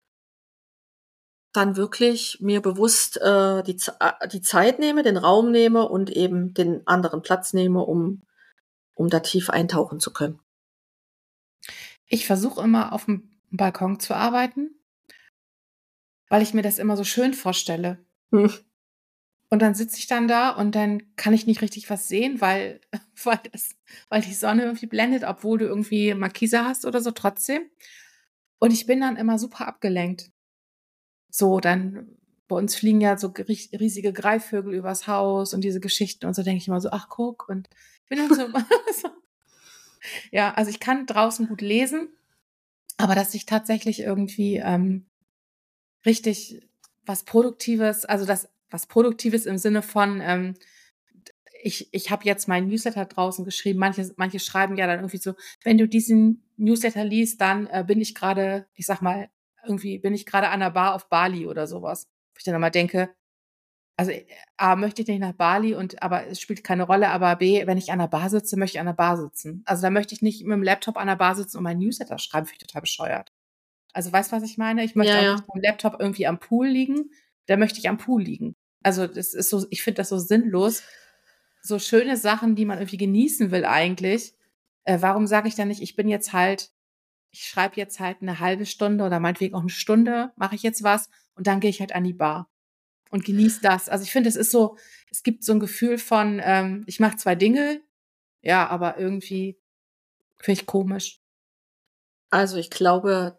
dann wirklich mir bewusst, die Zeit nehme, den Raum nehme und eben den anderen Platz nehme, um da tief eintauchen zu können. Ich versuche immer auf dem Balkon zu arbeiten, weil ich mir das immer so schön vorstelle. Hm. Und dann sitze ich dann da und dann kann ich nicht richtig was sehen, weil weil die Sonne irgendwie blendet, obwohl du irgendwie Markise hast oder so trotzdem. Und ich bin dann immer super abgelenkt. So, dann bei uns fliegen ja so riesige Greifvögel übers Haus und diese Geschichten und so denke ich immer so: „Ach, guck." Und ich bin dann so so ja, also ich kann draußen gut lesen, aber dass ich tatsächlich irgendwie, richtig was Produktives, also das was Produktives im Sinne von, ich habe jetzt meinen Newsletter draußen geschrieben. Manche schreiben ja dann irgendwie so: „Wenn du diesen Newsletter liest, dann, bin ich gerade, ich sage mal, irgendwie bin ich gerade an der Bar auf Bali" oder sowas. Wo ich dann immer denke, also, A, möchte ich nicht nach Bali aber es spielt keine Rolle, aber B, wenn ich an der Bar sitze, möchte ich an der Bar sitzen. Also, da möchte ich nicht mit dem Laptop an der Bar sitzen und meinen Newsletter schreiben, finde ich total bescheuert. Also, weißt du, was ich meine? Ich möchte Ja, auch ja. nicht am Laptop irgendwie am Pool liegen, da möchte ich am Pool liegen. Also, das ist so, ich finde das so sinnlos. So schöne Sachen, die man irgendwie genießen will eigentlich. Warum sage ich dann nicht, ich schreibe jetzt halt eine halbe Stunde oder meinetwegen auch eine Stunde, mache ich jetzt was und dann gehe ich halt an die Bar und genieße das. Also, ich finde, es gibt so ein Gefühl von, ich mache 2 Dinge, ja, aber irgendwie finde ich komisch. Also, ich glaube,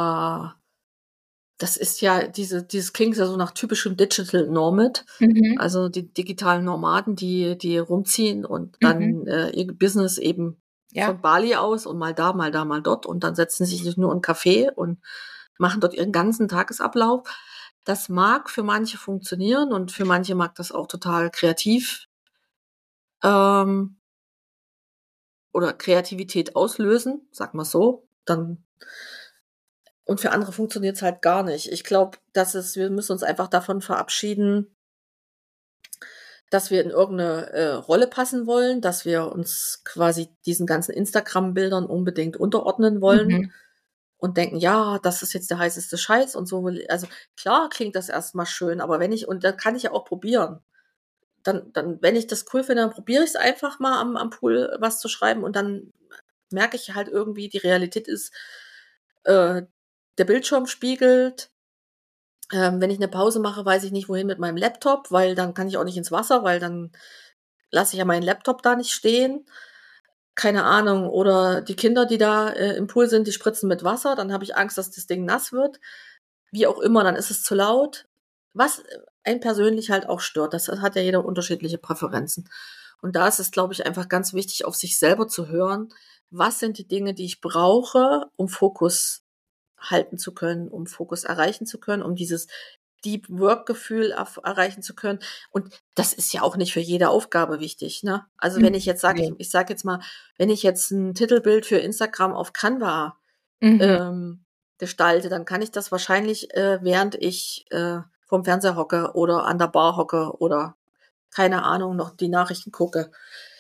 das ist ja dieses klingt ja so nach typischem Digital Nomad, Mhm, also die digitalen Nomaden, die rumziehen und mhm, dann, ihr Business eben ja, von Bali aus und mal da, mal da, mal dort und dann setzen sie sich nur in 'n Café und machen dort ihren ganzen Tagesablauf. Das mag für manche funktionieren und für manche mag das auch total kreativ, ähm, oder Kreativität auslösen, sagen wir's so. Und für andere funktioniert's halt gar nicht. Ich glaube, wir müssen uns einfach davon verabschieden, dass wir in irgendeine Rolle passen wollen, dass wir uns quasi diesen ganzen Instagram-Bildern unbedingt unterordnen wollen mhm. und denken: „Ja, das ist jetzt der heißeste Scheiß“ und so. Also, klar klingt das erst mal schön, aber dann kann ich ja auch probieren. Wenn ich das cool finde, dann probiere ich's einfach mal am Pool was zu schreiben und dann merke ich halt irgendwie, die Realität ist, äh, der Bildschirm spiegelt. Wenn ich 'ne Pause mache, weiß ich nicht, wohin mit meinem Laptop, weil dann kann ich auch nicht ins Wasser, weil dann lasse ich ja meinen Laptop da nicht stehen. Keine Ahnung. Oder die Kinder, die da, im Pool sind, die spritzen mit Wasser, dann habe ich Angst, dass das Ding nass wird. Wie auch immer, dann ist es zu laut. Was einen persönlich halt auch stört. Das hat ja jeder unterschiedliche Präferenzen. Und da ist es, glaube ich, einfach ganz wichtig, auf sich selber zu hören. Was sind die Dinge, die ich brauche, um Fokus halten zu können, um Fokus erreichen zu können, um dieses Deep Work-Gefühl erreichen zu können. Und das ist ja auch nicht für jede Aufgabe wichtig, ne? Also, wenn ich Mhm. jetzt sage, Ne. ich sage jetzt mal, wenn ich jetzt ein Titelbild für Instagram auf Canva, Mhm. ähm, gestalte, dann kann ich das wahrscheinlich, während ich vorm Fernseher hocke oder an der Bar hocke oder keine Ahnung, noch die Nachrichten gucke.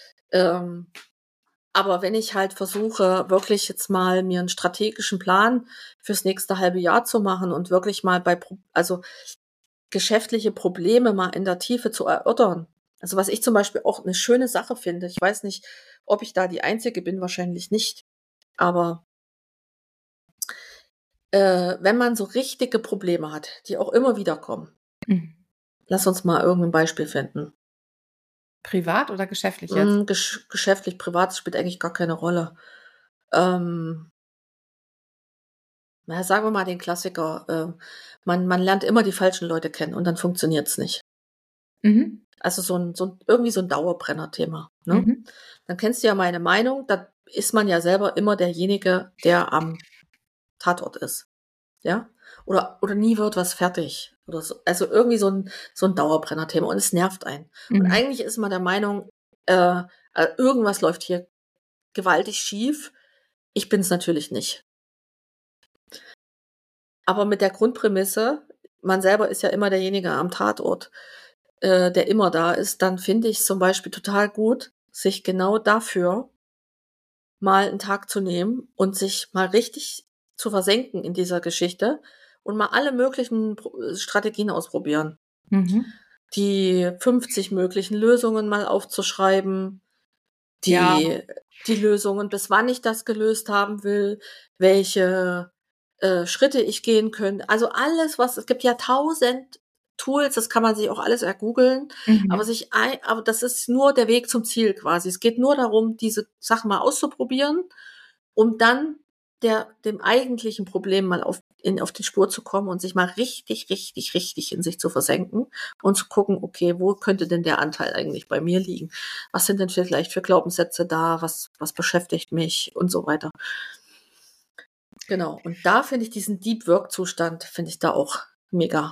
Aber wenn ich halt versuche, wirklich jetzt mal mir einen strategischen Plan fürs nächste halbe Jahr zu machen und wirklich mal also geschäftliche Probleme mal in der Tiefe zu erörtern. Also was ich zum Beispiel auch eine schöne Sache finde, ich weiß nicht, ob ich da die Einzige bin, wahrscheinlich nicht, aber wenn man so richtige Probleme hat, die auch immer wieder kommen. Mhm. Lass uns mal irgendein Beispiel finden. Privat oder geschäftlich jetzt? Geschäftlich, privat spielt eigentlich gar keine Rolle. Na, sagen wir mal den Klassiker, man lernt immer die falschen Leute kennen und dann funktioniert's nicht. Mhm. Also irgendwie so ein Dauerbrenner-Thema, ne? Mhm. Dann kennst du ja meine Meinung, da ist man ja selber immer derjenige, der am Tatort ist, ja? Oder nie wird was fertig oder so. Also irgendwie so ein Dauerbrenner-Thema und es nervt einen. Und Mhm. eigentlich ist man der Meinung, irgendwas läuft hier gewaltig schief. Ich bin's natürlich nicht. Aber mit der Grundprämisse, man selber ist ja immer derjenige am Tatort, der immer da ist, dann finde ich es zum Beispiel total gut, sich genau dafür mal einen Tag zu nehmen und sich mal richtig zu versenken in dieser Geschichte und mal alle möglichen Strategien ausprobieren. Mhm. Die 50 möglichen Lösungen mal aufzuschreiben, Ja. die Lösungen, bis wann ich das gelöst haben will, welche Schritte ich gehen könnte. Also alles, es gibt ja 1000 Tools, das kann man sich auch alles ergoogeln, aber Mhm. aber das ist nur der Weg zum Ziel quasi. Es geht nur darum, diese Sachen mal auszuprobieren, um dann dem eigentlichen Problem mal auf die Spur zu kommen und sich mal richtig, richtig, richtig in sich zu versenken und zu gucken, okay, wo könnte denn der Anteil eigentlich bei mir liegen? Was sind denn vielleicht für Glaubenssätze da? Was beschäftigt mich und so weiter? Genau. Und da finde ich diesen Deep Work Zustand, finde ich da auch mega.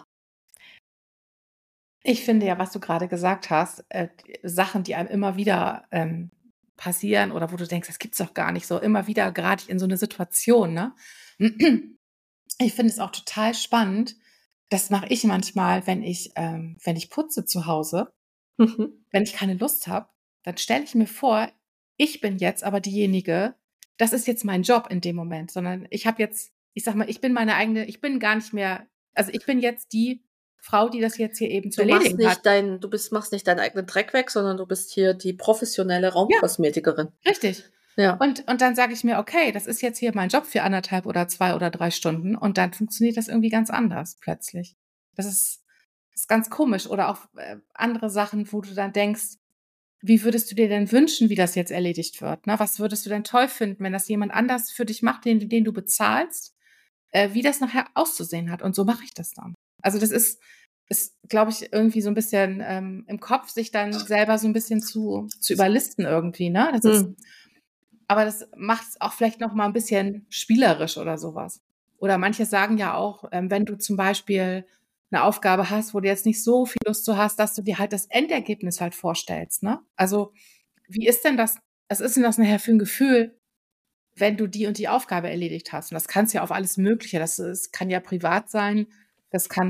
Ich finde ja, was du gerade gesagt hast, Sachen, die einem immer wieder passieren oder wo du denkst, das gibt's doch gar nicht so, immer wieder gerade in so eine Situation, ne? Ich finde es auch total spannend. Das mache ich manchmal, wenn ich putze zu Hause. Mhm. Wenn ich keine Lust habe, dann stelle ich mir vor, ich bin jetzt aber diejenige, das ist jetzt mein Job in dem Moment, sondern ich habe jetzt, ich sag mal, ich bin ich bin gar nicht mehr, also ich bin jetzt die Frau, die das jetzt hier eben zu erledigen hat. Machst nicht deinen eigenen Dreck weg, sondern du bist hier die professionelle Ja, Raumkosmetikerin. richtig. Ja. Und dann sage ich mir, okay, das ist jetzt hier mein Job für 1,5 oder 2 oder 3 Stunden und dann funktioniert das irgendwie ganz anders plötzlich. Das ist ganz komisch. Oder auch andere Sachen, wo du dann denkst, wie würdest du dir denn wünschen, wie das jetzt erledigt wird? Ne? Was würdest du denn toll finden, wenn das jemand anders für dich macht, den du bezahlst, wie das nachher auszusehen hat? Und so mache ich das dann. Also das ist glaube ich, irgendwie so ein bisschen im Kopf, sich dann selber so ein bisschen zu überlisten irgendwie. Ne? Aber das macht es auch vielleicht noch mal ein bisschen spielerisch oder sowas. Oder manche sagen ja auch, wenn du zum Beispiel eine Aufgabe hast, wo du jetzt nicht so viel Lust zu hast, dass du dir halt das Endergebnis halt vorstellst, ne? Also, wie ist denn das was ist denn das nachher für ein Gefühl, wenn du die und die Aufgabe erledigt hast? Und das kann's ja auf alles Mögliche. Das kann ja privat sein, das kann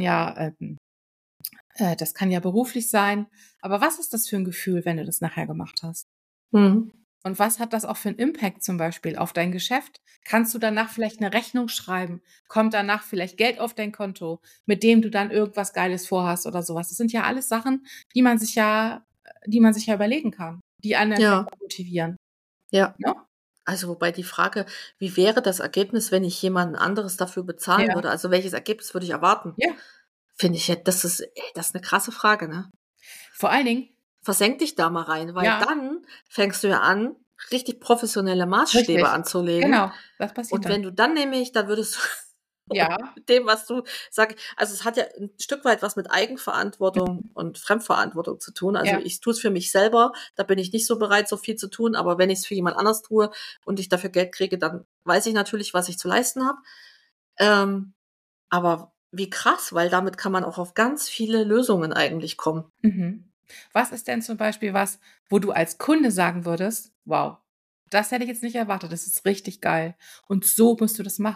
das kann ja beruflich sein. Aber was ist das für ein Gefühl, wenn du das nachher gemacht hast? Mhm. Und was hat das auch für 'n Impact zum Beispiel auf dein Geschäft? Kannst du danach vielleicht 'ne Rechnung schreiben? Kommt danach vielleicht Geld auf dein Konto, mit dem du dann irgendwas Geiles vorhast oder so was? Das sind ja alles Sachen, die man sich ja überlegen kann, die einen dann vielleicht Ja. auch motivieren, Ja. ne? Also, wobei die Frage, wie wäre das Ergebnis, wenn ich jemanden anderes dafür bezahlen Ja, würde? Also, welches Ergebnis würde ich erwarten? ja. Finde ich ja, das ist 'ne krasse Frage, ne? Vor allen Dingen Versenk dich da mal rein, weil ja, dann fängst du ja an, richtig professionelle Maßstäbe richtig. anzulegen. Genau, das passiert Und dann. wenn du dann nämlich da würdest du Ja. mit dem, was du also, es hat ja 'n Stück weit was mit Eigenverantwortung Mhm. und Fremdverantwortung zu tun. Also, Ja. ich tue es für mich selber, da bin ich nicht so bereit, so viel zu tun, aber wenn ich's für jemand anders tue und ich dafür Geld kriege, dann weiß ich natürlich, was ich zu leisten habe. Ähm, aber wie krass, weil damit kann man auch auf ganz viele Lösungen eigentlich kommen. Mhm. Was ist denn zum Beispiel was, wo du als Kunde sagen würdest: „Wow, das hätte ich jetzt nicht erwartet. Das ist richtig geil und so musst du das machen?“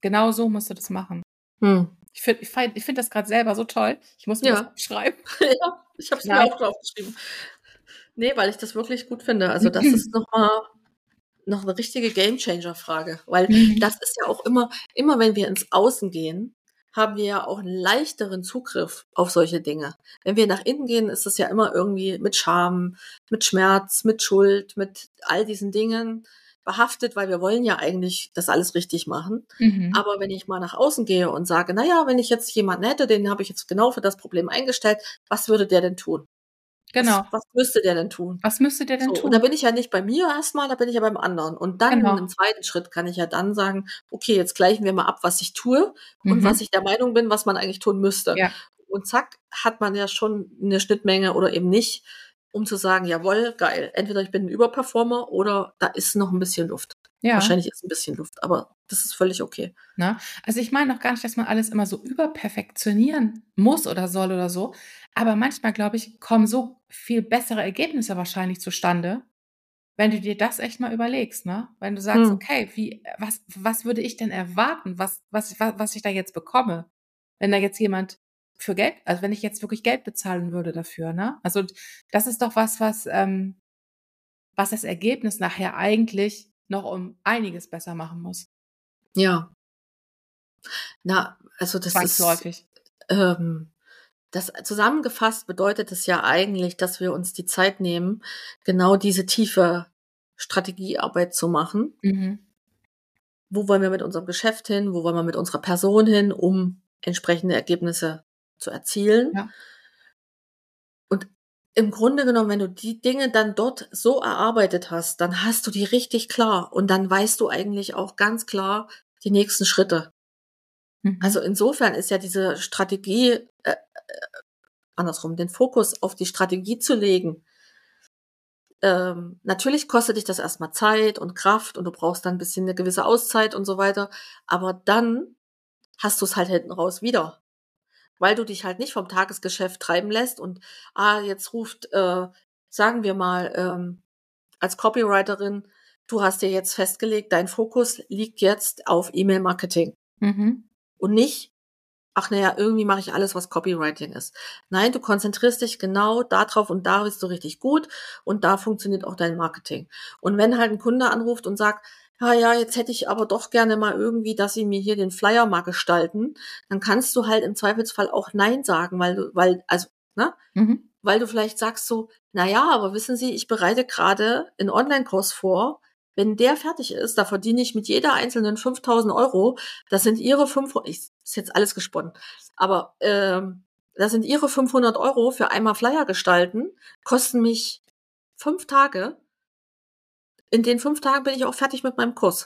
Genau so musst du das machen. Ich find das gerade selber so toll. Ich muss mir das aufschreiben. Ja, ich habe es mir auch draufgeschrieben. Nee, weil ich das wirklich gut finde. Also das ist noch eine richtige Gamechanger-Frage. Weil das ist ja auch immer wenn wir ins Außen gehen, haben wir ja auch einen leichteren Zugriff auf solche Dinge. Wenn wir nach innen gehen, ist es ja immer irgendwie mit Scham, mit Schmerz, mit Schuld, mit all diesen Dingen behaftet, weil wir wollen ja eigentlich das alles richtig machen. Aber wenn ich mal nach außen gehe und sage, naja, wenn ich jetzt jemanden hätte, den habe ich jetzt genau für das Problem eingestellt, was würde der denn tun? Genau. Was müsste der denn tun? Was müsste der denn tun? Und da bin ich ja nicht bei mir erstmal, da bin ich ja beim anderen. Und dann im zweiten Schritt kann ich ja dann sagen, okay, jetzt gleichen wir mal ab, was ich tue und was ich der Meinung bin, was man eigentlich tun müsste. Ja. Und zack, hat man ja schon eine Schnittmenge oder eben nicht, um zu sagen, jawohl, geil. Entweder ich bin ein Überperformer oder da ist noch ein bisschen Luft. Ja. Wahrscheinlich ist ein bisschen Luft, aber das ist völlig okay. Na? Also ich meine noch gar nicht, dass man alles immer so überperfektionieren muss oder soll oder so. Aber manchmal, glaube ich, kommen so viel bessere Ergebnisse wahrscheinlich zustande, wenn du dir das echt mal überlegst, ne? Wenn du sagst, okay, was würde ich denn erwarten, was ich da jetzt bekomme, wenn da jetzt jemand für Geld, also wenn ich jetzt wirklich Geld bezahlen würde dafür, ne? Also das ist doch was das Ergebnis nachher eigentlich noch um einiges besser machen muss. Ja. Na, also das Zwangsläufig. das zusammengefasst bedeutet es ja eigentlich, dass wir uns die Zeit nehmen, genau diese tiefe Strategiearbeit zu machen. Wo wollen wir mit unserem Geschäft hin? Wo wollen wir mit unserer Person hin, um entsprechende Ergebnisse zu erzielen? Ja. Und im Grunde genommen, wenn du die Dinge dann dort so erarbeitet hast, dann hast du die richtig klar und dann weißt du eigentlich auch ganz klar die nächsten Schritte. Also insofern ist ja diese Strategie, andersrum, den Fokus auf die Strategie zu legen. Natürlich kostet dich das erstmal Zeit und Kraft und du brauchst dann ein bisschen eine gewisse Auszeit und so weiter. Aber dann hast du es halt hinten raus wieder. Weil du dich halt nicht vom Tagesgeschäft treiben lässt und, jetzt ruft, sagen wir mal, als Copywriterin, du hast dir jetzt festgelegt, dein Fokus liegt jetzt auf E-Mail-Marketing. Und nicht, ach naja, irgendwie mache ich alles, was Copywriting ist. Nein, du konzentrierst dich genau darauf und da bist du richtig gut und da funktioniert auch dein Marketing. Und wenn halt ein Kunde anruft und sagt, ja, jetzt hätte ich aber doch gerne mal irgendwie, dass Sie mir hier den Flyer mal gestalten, dann kannst du halt im Zweifelsfall auch Nein sagen, weil du vielleicht sagst so, naja, aber wissen Sie, ich bereite gerade einen Online-Kurs vor. Wenn der fertig ist, da verdiene ich mit jeder einzelnen 5.000 €. Das sind Ihre 500, ist jetzt alles gesponnen, aber das sind Ihre 500 € für einmal Flyer gestalten, kosten mich 5 Tage. In den 5 Tagen bin ich auch fertig mit meinem Kurs.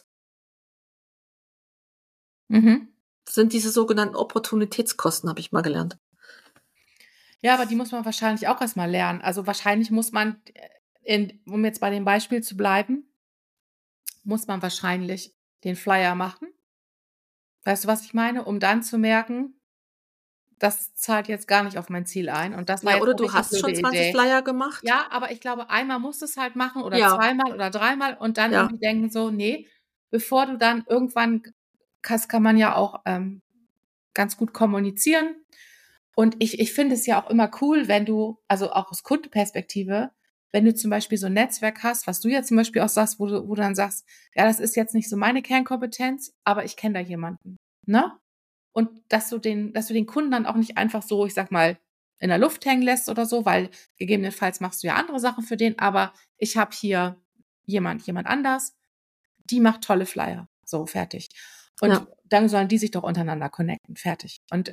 Das sind diese sogenannten Opportunitätskosten, habe ich mal gelernt. Ja, aber die muss man wahrscheinlich auch erstmal lernen. Also wahrscheinlich muss man, um jetzt bei dem Beispiel zu bleiben, muss man wahrscheinlich den Flyer machen. Weißt du, was ich meine? Um dann zu merken, das zahlt jetzt gar nicht auf mein Ziel ein. Und das war Ja, jetzt oder eine du richtig hast schon blöde 20 Idee. Flyer gemacht. Ja, aber ich glaube, einmal musst du es halt machen oder Ja. zweimal oder dreimal und dann Ja. irgendwie denken so, nee, bevor du dann irgendwann, das kann man ja auch ganz gut kommunizieren. Und ich finde es ja auch immer cool, wenn du, also auch aus Kundenperspektive, wenn du zum Beispiel so ein Netzwerk hast, was du ja zum Beispiel auch sagst, wo du dann sagst, ja, das ist jetzt nicht so meine Kernkompetenz, aber ich kenne da jemanden, ne? Und dass du den Kunden dann auch nicht einfach so, ich sag mal, in der Luft hängen lässt oder so, weil gegebenenfalls machst du ja andere Sachen für den, aber ich habe hier jemand anders, die macht tolle Flyer. So, fertig. Und dann sollen die sich doch untereinander connecten, fertig. Und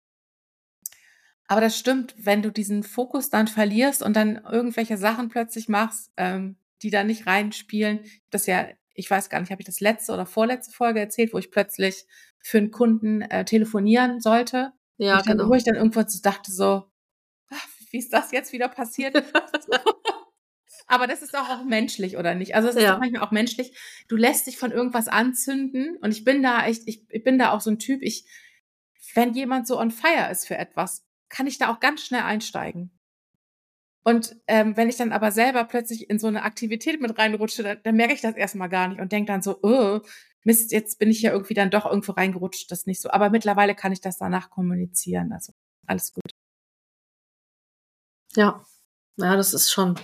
aber das stimmt, wenn du diesen Fokus dann verlierst und dann irgendwelche Sachen plötzlich machst, die da nicht reinspielen. Ich weiß gar nicht, habe ich das letzte oder vorletzte Folge erzählt, wo ich plötzlich für einen Kunden telefonieren sollte. Ja, genau. Wo ich dann irgendwo dachte so, wie ist das jetzt wieder passiert? Aber das ist auch menschlich, oder nicht? Also es ist doch manchmal auch menschlich. Du lässt dich von irgendwas anzünden und ich bin da auch so ein Typ, wenn jemand so on fire ist für etwas, kann ich da auch ganz schnell einsteigen. Und wenn ich dann aber selber plötzlich in so eine Aktivität mit reinrutsche, dann merke ich das erstmal gar nicht und denke dann so, Mist, jetzt bin ich ja irgendwie dann doch irgendwo reingerutscht, das nicht so. Aber mittlerweile kann ich das danach kommunizieren. Also alles gut. Ja, das ist schon.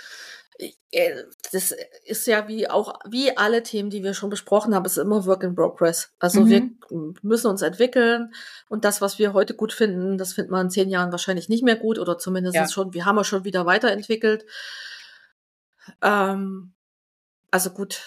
Das ist ja wie alle Themen, die wir schon besprochen haben, ist immer Work in Progress. Also wir müssen uns entwickeln und das, was wir heute gut finden, das findet man in 10 Jahren wahrscheinlich nicht mehr gut oder zumindest schon, wir haben ja schon wieder weiterentwickelt. Also gut,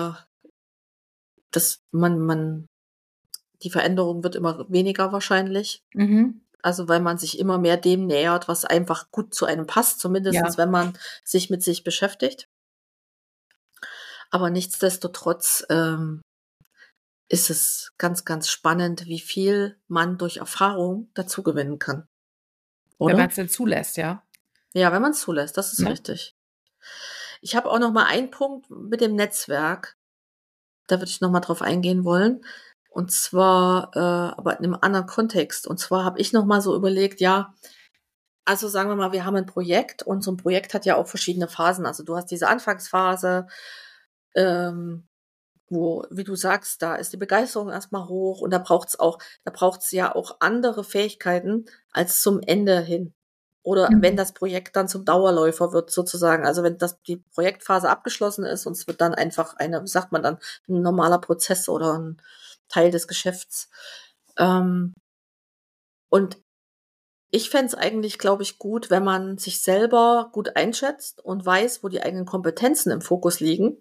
die Veränderung wird immer weniger wahrscheinlich. Also weil man sich immer mehr dem nähert, was einfach gut zu einem passt, zumindest wenn man sich mit sich beschäftigt. Aber nichtsdestotrotz ist es ganz, ganz spannend, wie viel man durch Erfahrung dazu gewinnen kann. Oder? Wenn man es denn zulässt, ja. Ja, wenn man es zulässt, das ist richtig. Ich habe auch noch mal einen Punkt mit dem Netzwerk. Da würde ich noch mal drauf eingehen wollen. Und zwar, aber in einem anderen Kontext. Und zwar habe ich noch mal so überlegt, also sagen wir mal, wir haben ein Projekt und so ein Projekt hat ja auch verschiedene Phasen. Also du hast diese Anfangsphase, wo, wie du sagst, da ist die Begeisterung erstmal hoch und da braucht's ja auch andere Fähigkeiten als zum Ende hin. Oder wenn das Projekt dann zum Dauerläufer wird, sozusagen. Also wenn die Projektphase abgeschlossen ist und es wird dann einfach wie sagt man dann, ein normaler Prozess oder ein Teil des Geschäfts. Und ich fände es eigentlich, glaube ich, gut, wenn man sich selber gut einschätzt und weiß, wo die eigenen Kompetenzen im Fokus liegen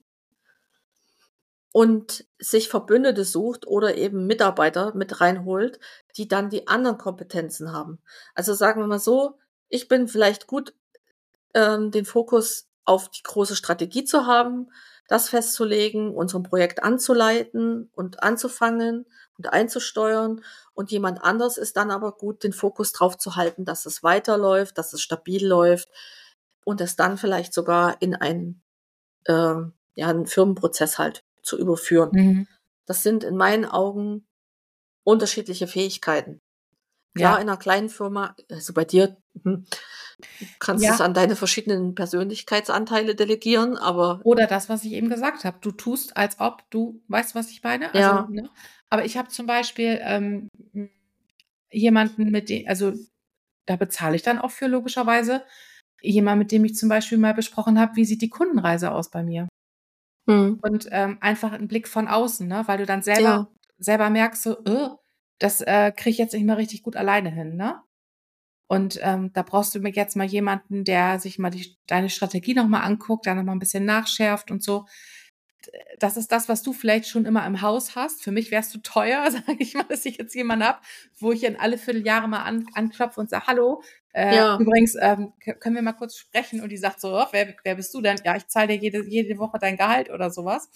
und sich Verbündete sucht oder eben Mitarbeiter mit reinholt, die dann die anderen Kompetenzen haben. Also sagen wir mal so, ich bin vielleicht gut, den Fokus auf die große Strategie zu haben, das festzulegen, unser Projekt anzuleiten und anzufangen und einzusteuern. Und jemand anders ist dann aber gut, den Fokus drauf zu halten, dass es weiterläuft, dass es stabil läuft und es dann vielleicht sogar in einen Firmenprozess halt zu überführen. Das sind in meinen Augen unterschiedliche Fähigkeiten. Klar, in einer kleinen Firma, also bei dir, kannst du es an deine verschiedenen Persönlichkeitsanteile delegieren, aber. Oder das, was ich eben gesagt habe. Du tust, als ob du weißt, was ich meine. Also, Ja. ne? Aber ich habe zum Beispiel jemanden, also da bezahle ich dann auch für, logischerweise, jemand, mit dem ich zum Beispiel mal besprochen habe, wie sieht die Kundenreise aus bei mir? Und einfach ein Blick von außen, ne? Weil du dann selber merkst, so, das kriege ich jetzt nicht mehr richtig gut alleine hin, ne? Und da brauchst du mir jetzt mal jemanden, der sich mal deine Strategie nochmal anguckt, da nochmal ein bisschen nachschärft und so. Das ist das, was du vielleicht schon immer im Haus hast. Für mich wärst du teuer, sage ich mal, dass ich jetzt jemanden habe, wo ich in alle Vierteljahre mal anklopfe und sage, hallo, übrigens, können wir mal kurz sprechen? Und die sagt so, wer bist du denn? Ja, ich zahle dir jede Woche dein Gehalt oder sowas.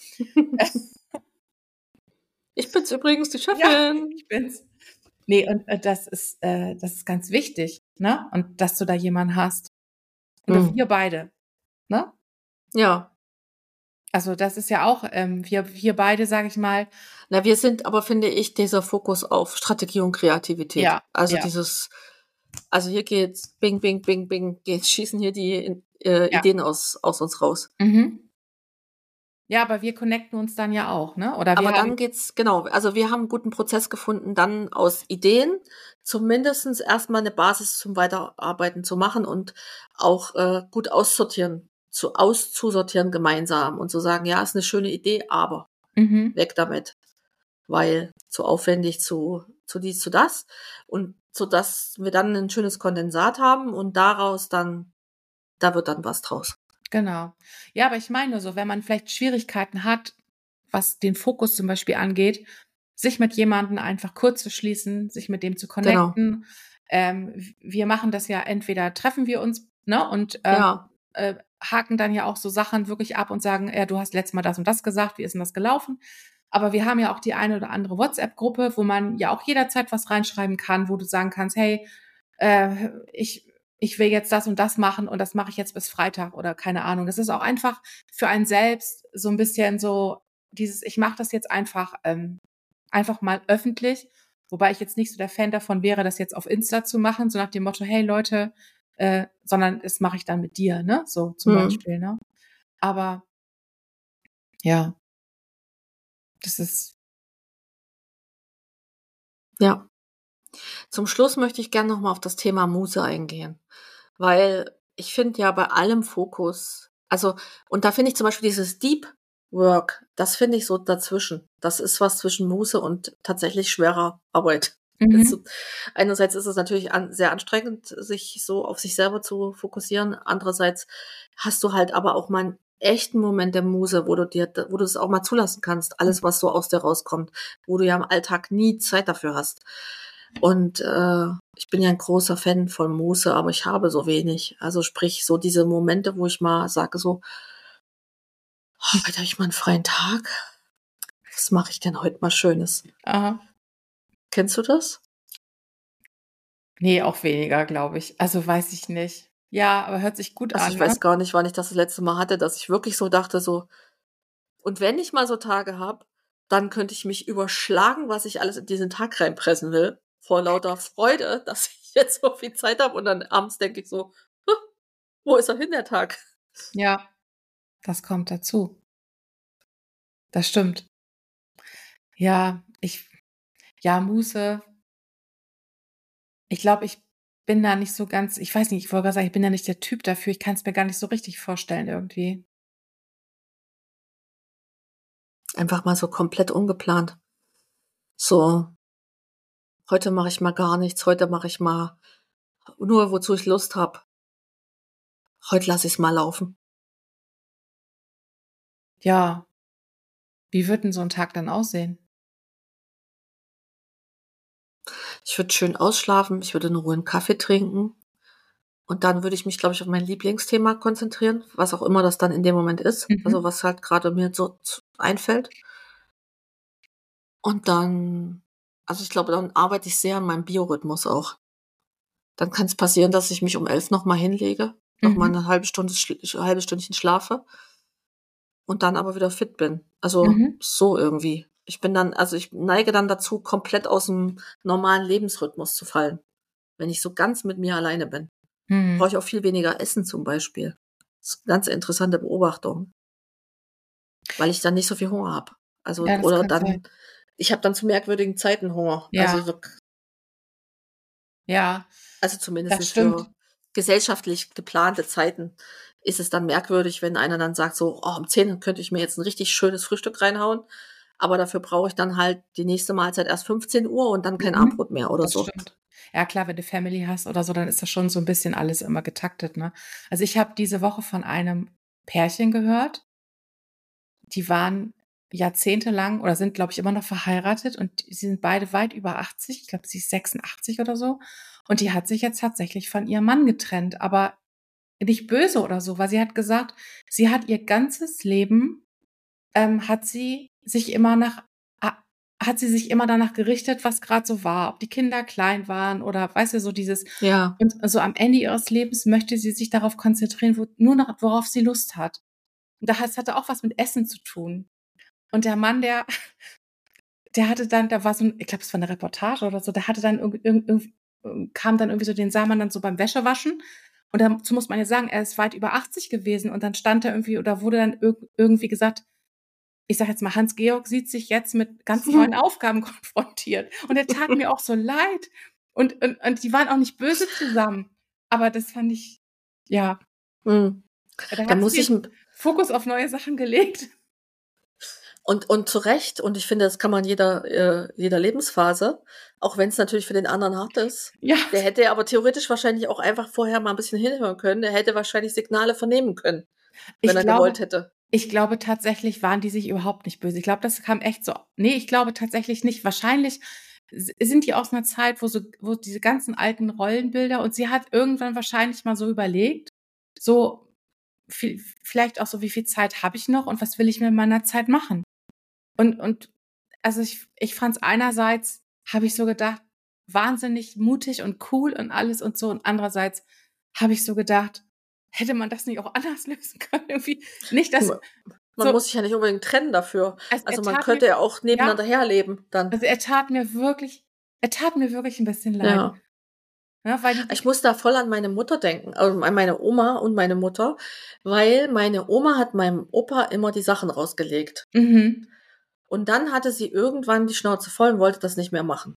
Ich bin's übrigens, die Chefin. Ja, ich bin's. Nee, und das ist ganz wichtig, ne? Und dass du da jemanden hast. Und wir beide, ne? Ja. Also das ist ja auch, wir beide, sage ich mal. Na, wir sind aber, finde ich, dieser Fokus auf Strategie und Kreativität. Ja. Also also hier geht's bing, bing, bing, bing, schießen hier die Ideen aus uns raus. Ja, aber wir connecten uns dann ja auch, ne? Dann geht's, genau, also wir haben einen guten Prozess gefunden, dann aus Ideen zumindestens erstmal eine Basis zum Weiterarbeiten zu machen und auch gut auszusortieren gemeinsam und zu sagen, ja, ist eine schöne Idee, aber weg damit, weil zu aufwendig, zu dies, zu das, und so dass wir dann ein schönes Kondensat haben und daraus da wird dann was draus. Genau. Ja, aber ich meine nur so, wenn man vielleicht Schwierigkeiten hat, was den Fokus zum Beispiel angeht, sich mit jemandem einfach kurz zu schließen, sich mit dem zu connecten. Genau. Wir machen das ja, entweder treffen wir uns, ne, und haken dann ja auch so Sachen wirklich ab und sagen, du hast letztes Mal das und das gesagt, wie ist denn das gelaufen? Aber wir haben ja auch die eine oder andere WhatsApp-Gruppe, wo man ja auch jederzeit was reinschreiben kann, wo du sagen kannst, hey, ich will jetzt das und das machen und das mache ich jetzt bis Freitag oder keine Ahnung. Das ist auch einfach für einen selbst so ein bisschen so dieses, ich mache das jetzt einfach mal öffentlich, wobei ich jetzt nicht so der Fan davon wäre, das jetzt auf Insta zu machen, so nach dem Motto, hey Leute, sondern das mache ich dann mit dir, ne? So zum Beispiel, ne? Aber ja, das ist. Ja. Zum Schluss möchte ich gerne noch mal auf das Thema Muse eingehen, weil ich finde ja bei allem Fokus, also, und da finde ich zum Beispiel dieses Deep Work, das finde ich so dazwischen. Das ist was zwischen Muße und tatsächlich schwerer Arbeit. Einerseits ist es natürlich sehr anstrengend, sich so auf sich selber zu fokussieren. Andererseits hast du halt aber auch mal einen echten Moment der Muse, wo du es auch mal zulassen kannst, alles, was so aus dir rauskommt, wo du ja im Alltag nie Zeit dafür hast. Und ich bin ja ein großer Fan von Muße, aber ich habe so wenig. Also sprich, so diese Momente, wo ich mal sage so, heute habe ich mal einen freien Tag. Was mache ich denn heute mal Schönes? Aha. Kennst du das? Nee, auch weniger, glaube ich. Also, weiß ich nicht. Ja, aber hört sich gut Also an, ich ne? weiß gar nicht, wann ich das letzte Mal hatte, dass ich wirklich so dachte so, und wenn ich mal so Tage habe, dann könnte ich mich überschlagen, was ich alles in diesen Tag reinpressen will, vor lauter Freude, dass ich jetzt so viel Zeit habe, und dann abends denke ich so, wo ist er hin, der Tag? Ja, das kommt dazu. Das stimmt. Ja, Muße, ich glaube, ich bin da nicht so ganz, ich weiß nicht, ich wollte gerade sagen, ich bin da nicht der Typ dafür. Ich kann es mir gar nicht so richtig vorstellen irgendwie. Einfach mal so komplett ungeplant. So, heute mache ich mal gar nichts, heute mache ich mal nur, wozu ich Lust habe. Heute lasse ich es mal laufen. Ja, wie wird denn so ein Tag dann aussehen? Ich würde schön ausschlafen, ich würde in Ruhe einen Kaffee trinken und dann würde ich mich, glaube ich, auf mein Lieblingsthema konzentrieren, was auch immer das dann in dem Moment ist, also was halt gerade mir so einfällt. Und dann, also ich glaube, dann arbeite ich sehr an meinem Biorhythmus auch. Dann kann es passieren, dass ich mich um 11 noch mal hinlege, noch mal eine halbe Stündchen schlafe und dann aber wieder fit bin. Also so irgendwie. Ich neige dann dazu, komplett aus dem normalen Lebensrhythmus zu fallen, wenn ich so ganz mit mir alleine bin. Brauche ich auch viel weniger Essen zum Beispiel. Das ist eine ganz interessante Beobachtung, weil ich dann nicht so viel Hunger habe. Also, Ja, das oder kann sein. ich habe dann zu merkwürdigen Zeiten Hunger. Ja. Ja, Also das zumindest stimmt. für gesellschaftlich geplante Zeiten ist es dann merkwürdig, wenn einer dann sagt so, um 10 könnte ich mir jetzt ein richtig schönes Frühstück reinhauen, aber dafür brauche ich dann halt die nächste Mahlzeit erst 15 Uhr und dann kein Abendbrot mehr oder Das so. stimmt. Ja klar, wenn du Family hast oder so, dann ist das schon so ein bisschen alles immer getaktet, ne? Also, ich habe diese Woche von einem Pärchen gehört, die waren jahrzehntelang oder sind, glaube ich, immer noch verheiratet und sie sind beide weit über 80. Ich glaube, sie ist 86 oder so. Und die hat sich jetzt tatsächlich von ihrem Mann getrennt, aber nicht böse oder so, weil sie hat gesagt, sie hat ihr ganzes Leben, hat sie sich immer danach gerichtet, was gerade so war, ob die Kinder klein waren oder weißt du, so dieses, Ja. und so am Ende ihres Lebens möchte sie sich darauf konzentrieren, worauf sie Lust hat. Und das hatte auch was mit Essen zu tun. Und der Mann, der hatte dann, da war so ein, ich glaube, es war eine Reportage oder so, der hatte dann kam dann irgendwie so, den sah man dann so beim Wäschewaschen. Und dazu muss man ja sagen, er ist weit über 80 gewesen und dann stand er irgendwie oder wurde dann irgendwie gesagt, ich sag jetzt mal, Hans-Georg sieht sich jetzt mit ganz neuen Aufgaben konfrontiert. Und er tat mir auch so leid. Und die waren auch nicht böse zusammen. Aber das fand ich, ja, Mhm. da Da hat muss sie ich den Fokus auf neue Sachen gelegt. und zu Recht, und ich finde, das kann man jeder Lebensphase, auch wenn es natürlich für den anderen hart ist. Ja, Der hätte aber theoretisch wahrscheinlich auch einfach vorher mal ein bisschen hinhören können. Der hätte wahrscheinlich Signale vernehmen können, wenn ich er glaube, gewollt hätte. ich glaube tatsächlich waren die sich überhaupt nicht böse. Ich glaube, das kam echt so. Nee, ich glaube tatsächlich nicht. Wahrscheinlich sind die aus einer Zeit, wo diese ganzen alten Rollenbilder, und sie hat irgendwann wahrscheinlich mal so überlegt, so vielleicht auch so, wie viel Zeit habe ich noch und was will ich mit meiner Zeit machen? Und also ich fand es einerseits, habe ich so gedacht, wahnsinnig mutig und cool und alles und so. Und andererseits habe ich so gedacht, hätte man das nicht auch anders lösen können? Irgendwie nicht, dass Man so, muss sich ja nicht unbedingt trennen dafür. also er Also man tat mir, könnte ja auch ja, nebeneinander herleben dann. also er tat mir wirklich ein bisschen leid. Ja. Ne, weil Ich muss da voll an meine Mutter denken, also an meine Oma und meine Mutter, weil meine Oma hat meinem Opa immer die Sachen rausgelegt. Mhm. Und dann hatte sie irgendwann die Schnauze voll und wollte das nicht mehr machen.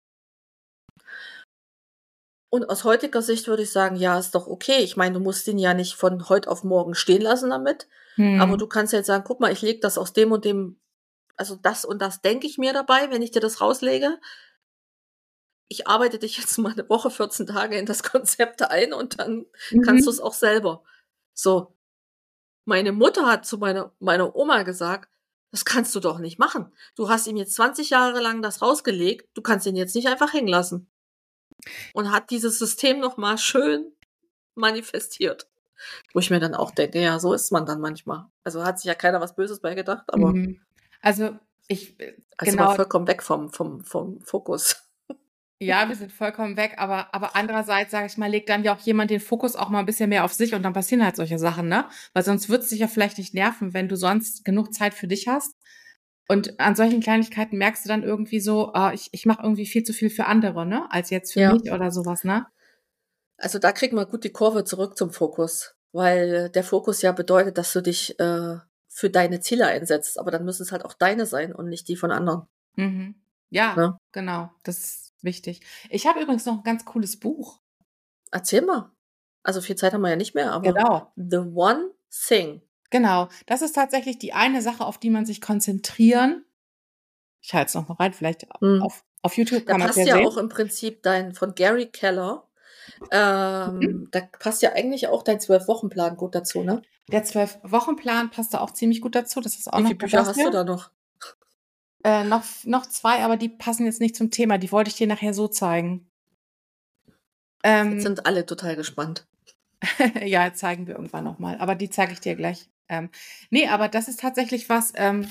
Und aus heutiger Sicht würde ich sagen, ja, ist doch okay. Ich meine, du musst ihn ja nicht von heute auf morgen stehen lassen damit. Aber du kannst ja jetzt sagen, guck mal, ich lege das aus dem und dem, also das und das denke ich mir dabei, wenn ich dir das rauslege. Ich arbeite dich jetzt mal eine Woche, 14 Tage in das Konzept ein und dann kannst du es auch selber. So, meine Mutter hat zu meiner Oma gesagt, das kannst du doch nicht machen. Du hast ihm jetzt 20 Jahre lang das rausgelegt, du kannst ihn jetzt nicht einfach hängen lassen. Und hat dieses System nochmal schön manifestiert. Wo ich mir dann auch denke, ja, so ist man dann manchmal. Also hat sich ja keiner was Böses bei gedacht, aber Also war vollkommen weg vom Fokus. Ja, wir sind vollkommen weg, aber andererseits, sage ich mal, legt dann ja auch jemand den Fokus auch mal ein bisschen mehr auf sich und dann passieren halt solche Sachen, ne? Weil sonst wird's dich ja vielleicht nicht nerven, wenn du sonst genug Zeit für dich hast. Und an solchen Kleinigkeiten merkst du dann irgendwie so, ich mache irgendwie viel zu viel für andere, ne? Als jetzt für mich oder sowas, ne? Also da kriegt man gut die Kurve zurück zum Fokus, weil der Fokus ja bedeutet, dass du dich für deine Ziele einsetzt, aber dann müssen es halt auch deine sein und nicht die von anderen. Mhm. Ja, Ne? genau, das ist wichtig. Ich habe übrigens noch ein ganz cooles Buch. Erzähl mal. Also viel Zeit haben wir ja nicht mehr, aber Genau. The One Thing. Genau, das ist tatsächlich die eine Sache, auf die man sich konzentrieren. Ich halte es noch mal rein, vielleicht auf YouTube Da kann man es passt ja ja sehen. auch im Prinzip dein von Gary Keller. Da passt ja eigentlich auch dein 12-Wochen-Plan gut dazu, ne? Der 12-Wochen-Plan passt da auch ziemlich gut dazu. Das ist auch Wie noch viele Bücher hast du da noch? Noch 2, aber die passen jetzt nicht zum Thema. Die wollte ich dir nachher so zeigen. Jetzt sind alle total gespannt. Ja, zeigen wir irgendwann noch mal. Aber die zeige ich dir gleich. Nee, aber das ist tatsächlich was,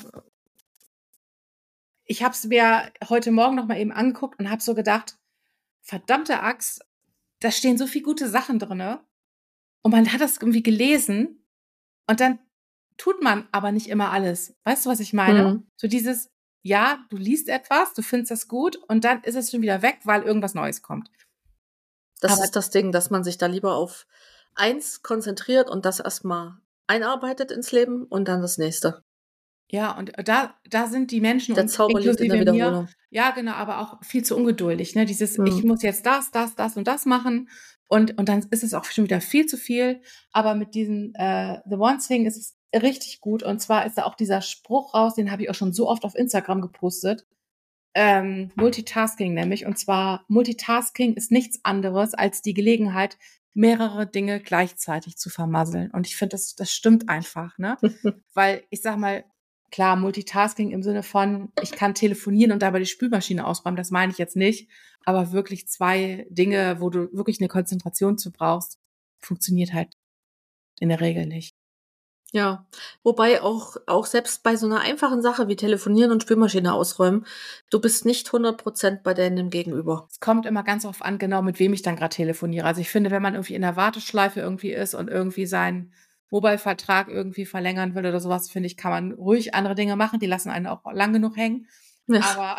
ich habe es mir heute Morgen noch mal eben angeguckt und habe so gedacht, verdammte Axt, da stehen so viele gute Sachen drinne. Und man hat das irgendwie gelesen und dann tut man aber nicht immer alles. Weißt du, was ich meine? So dieses, ja, du liest etwas, du findest das gut und dann ist es schon wieder weg, weil irgendwas Neues kommt. Das ist das Ding, dass man sich da lieber auf eins konzentriert und das erstmal einarbeitet ins Leben und dann das nächste. Ja, und da sind die Menschen Der und Zauber liegt in der inklusive mir, Wiederholung. ja, genau, aber auch viel zu ungeduldig, ne? Dieses, ich muss jetzt das und das machen und dann ist es auch schon wieder viel zu viel. Aber mit diesem The One Thing ist es richtig gut. Und zwar ist da auch dieser Spruch raus, den habe ich auch schon so oft auf Instagram gepostet. Multitasking nämlich. Und zwar, Multitasking ist nichts anderes als die Gelegenheit, mehrere Dinge gleichzeitig zu vermasseln. Und ich finde, das stimmt einfach, ne? Weil ich sag mal, klar, Multitasking im Sinne von, ich kann telefonieren und dabei die Spülmaschine ausräumen, das meine ich jetzt nicht. Aber wirklich 2 Dinge, wo du wirklich eine Konzentration zu brauchst, funktioniert halt in der Regel nicht. Ja, wobei auch selbst bei so einer einfachen Sache wie Telefonieren und Spülmaschine ausräumen, du bist nicht 100% bei deinem Gegenüber. Es kommt immer ganz drauf an, genau mit wem ich dann gerade telefoniere. Also ich finde, wenn man irgendwie in der Warteschleife irgendwie ist und irgendwie seinen Mobile-Vertrag irgendwie verlängern will oder sowas, finde ich, kann man ruhig andere Dinge machen. Die lassen einen auch lang genug hängen. Ja.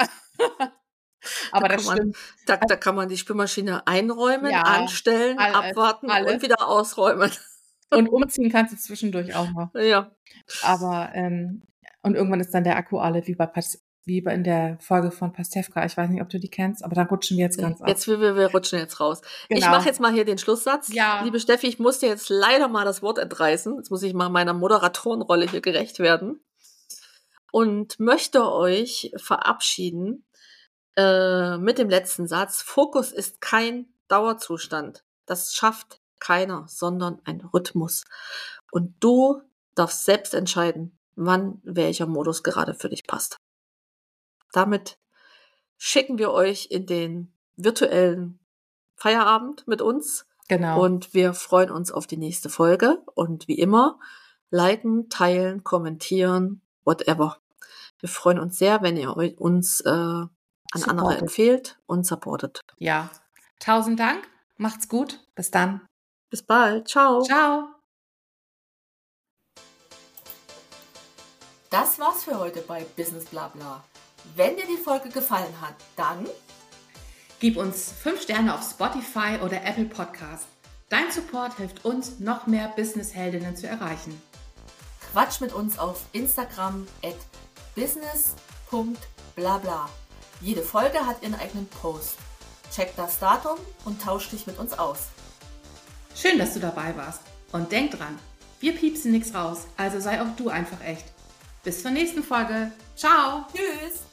Aber das stimmt. Da kann man die Spülmaschine einräumen, Ja, anstellen, abwarten und wieder ausräumen. Und umziehen kannst du zwischendurch auch noch. Ja. Aber, und irgendwann ist dann der Akku alle, wie in der Folge von Pastewka. Ich weiß nicht, ob du die kennst, aber da rutschen wir jetzt ganz ab. Wir rutschen jetzt raus. Genau. Ich mache jetzt mal hier den Schlusssatz. Ja. Liebe Steffi, ich muss dir jetzt leider mal das Wort entreißen. Jetzt muss ich mal meiner Moderatorenrolle hier gerecht werden. Und möchte euch verabschieden mit dem letzten Satz. Fokus ist kein Dauerzustand. Das schafft keiner, sondern ein Rhythmus. Und du darfst selbst entscheiden, wann welcher Modus gerade für dich passt. Damit schicken wir euch in den virtuellen Feierabend mit uns. Genau. Und wir freuen uns auf die nächste Folge. Und wie immer, liken, teilen, kommentieren, whatever. Wir freuen uns sehr, wenn ihr uns an andere empfehlt und supportet. Ja. 1000 Dank. Macht's gut. Bis dann. Bis bald. Ciao. Ciao. Das war's für heute bei Business Blabla. Wenn dir die Folge gefallen hat, dann Gib uns 5 Sterne auf Spotify oder Apple Podcast. Dein Support hilft uns, noch mehr Business-Heldinnen zu erreichen. Quatsch mit uns auf Instagram @business.blabla. Jede Folge hat ihren eigenen Post. Check das Datum und tausch dich mit uns aus. Schön, dass du dabei warst. Und denk dran, wir piepsen nichts raus, also sei auch du einfach echt. Bis zur nächsten Folge. Ciao. Tschüss.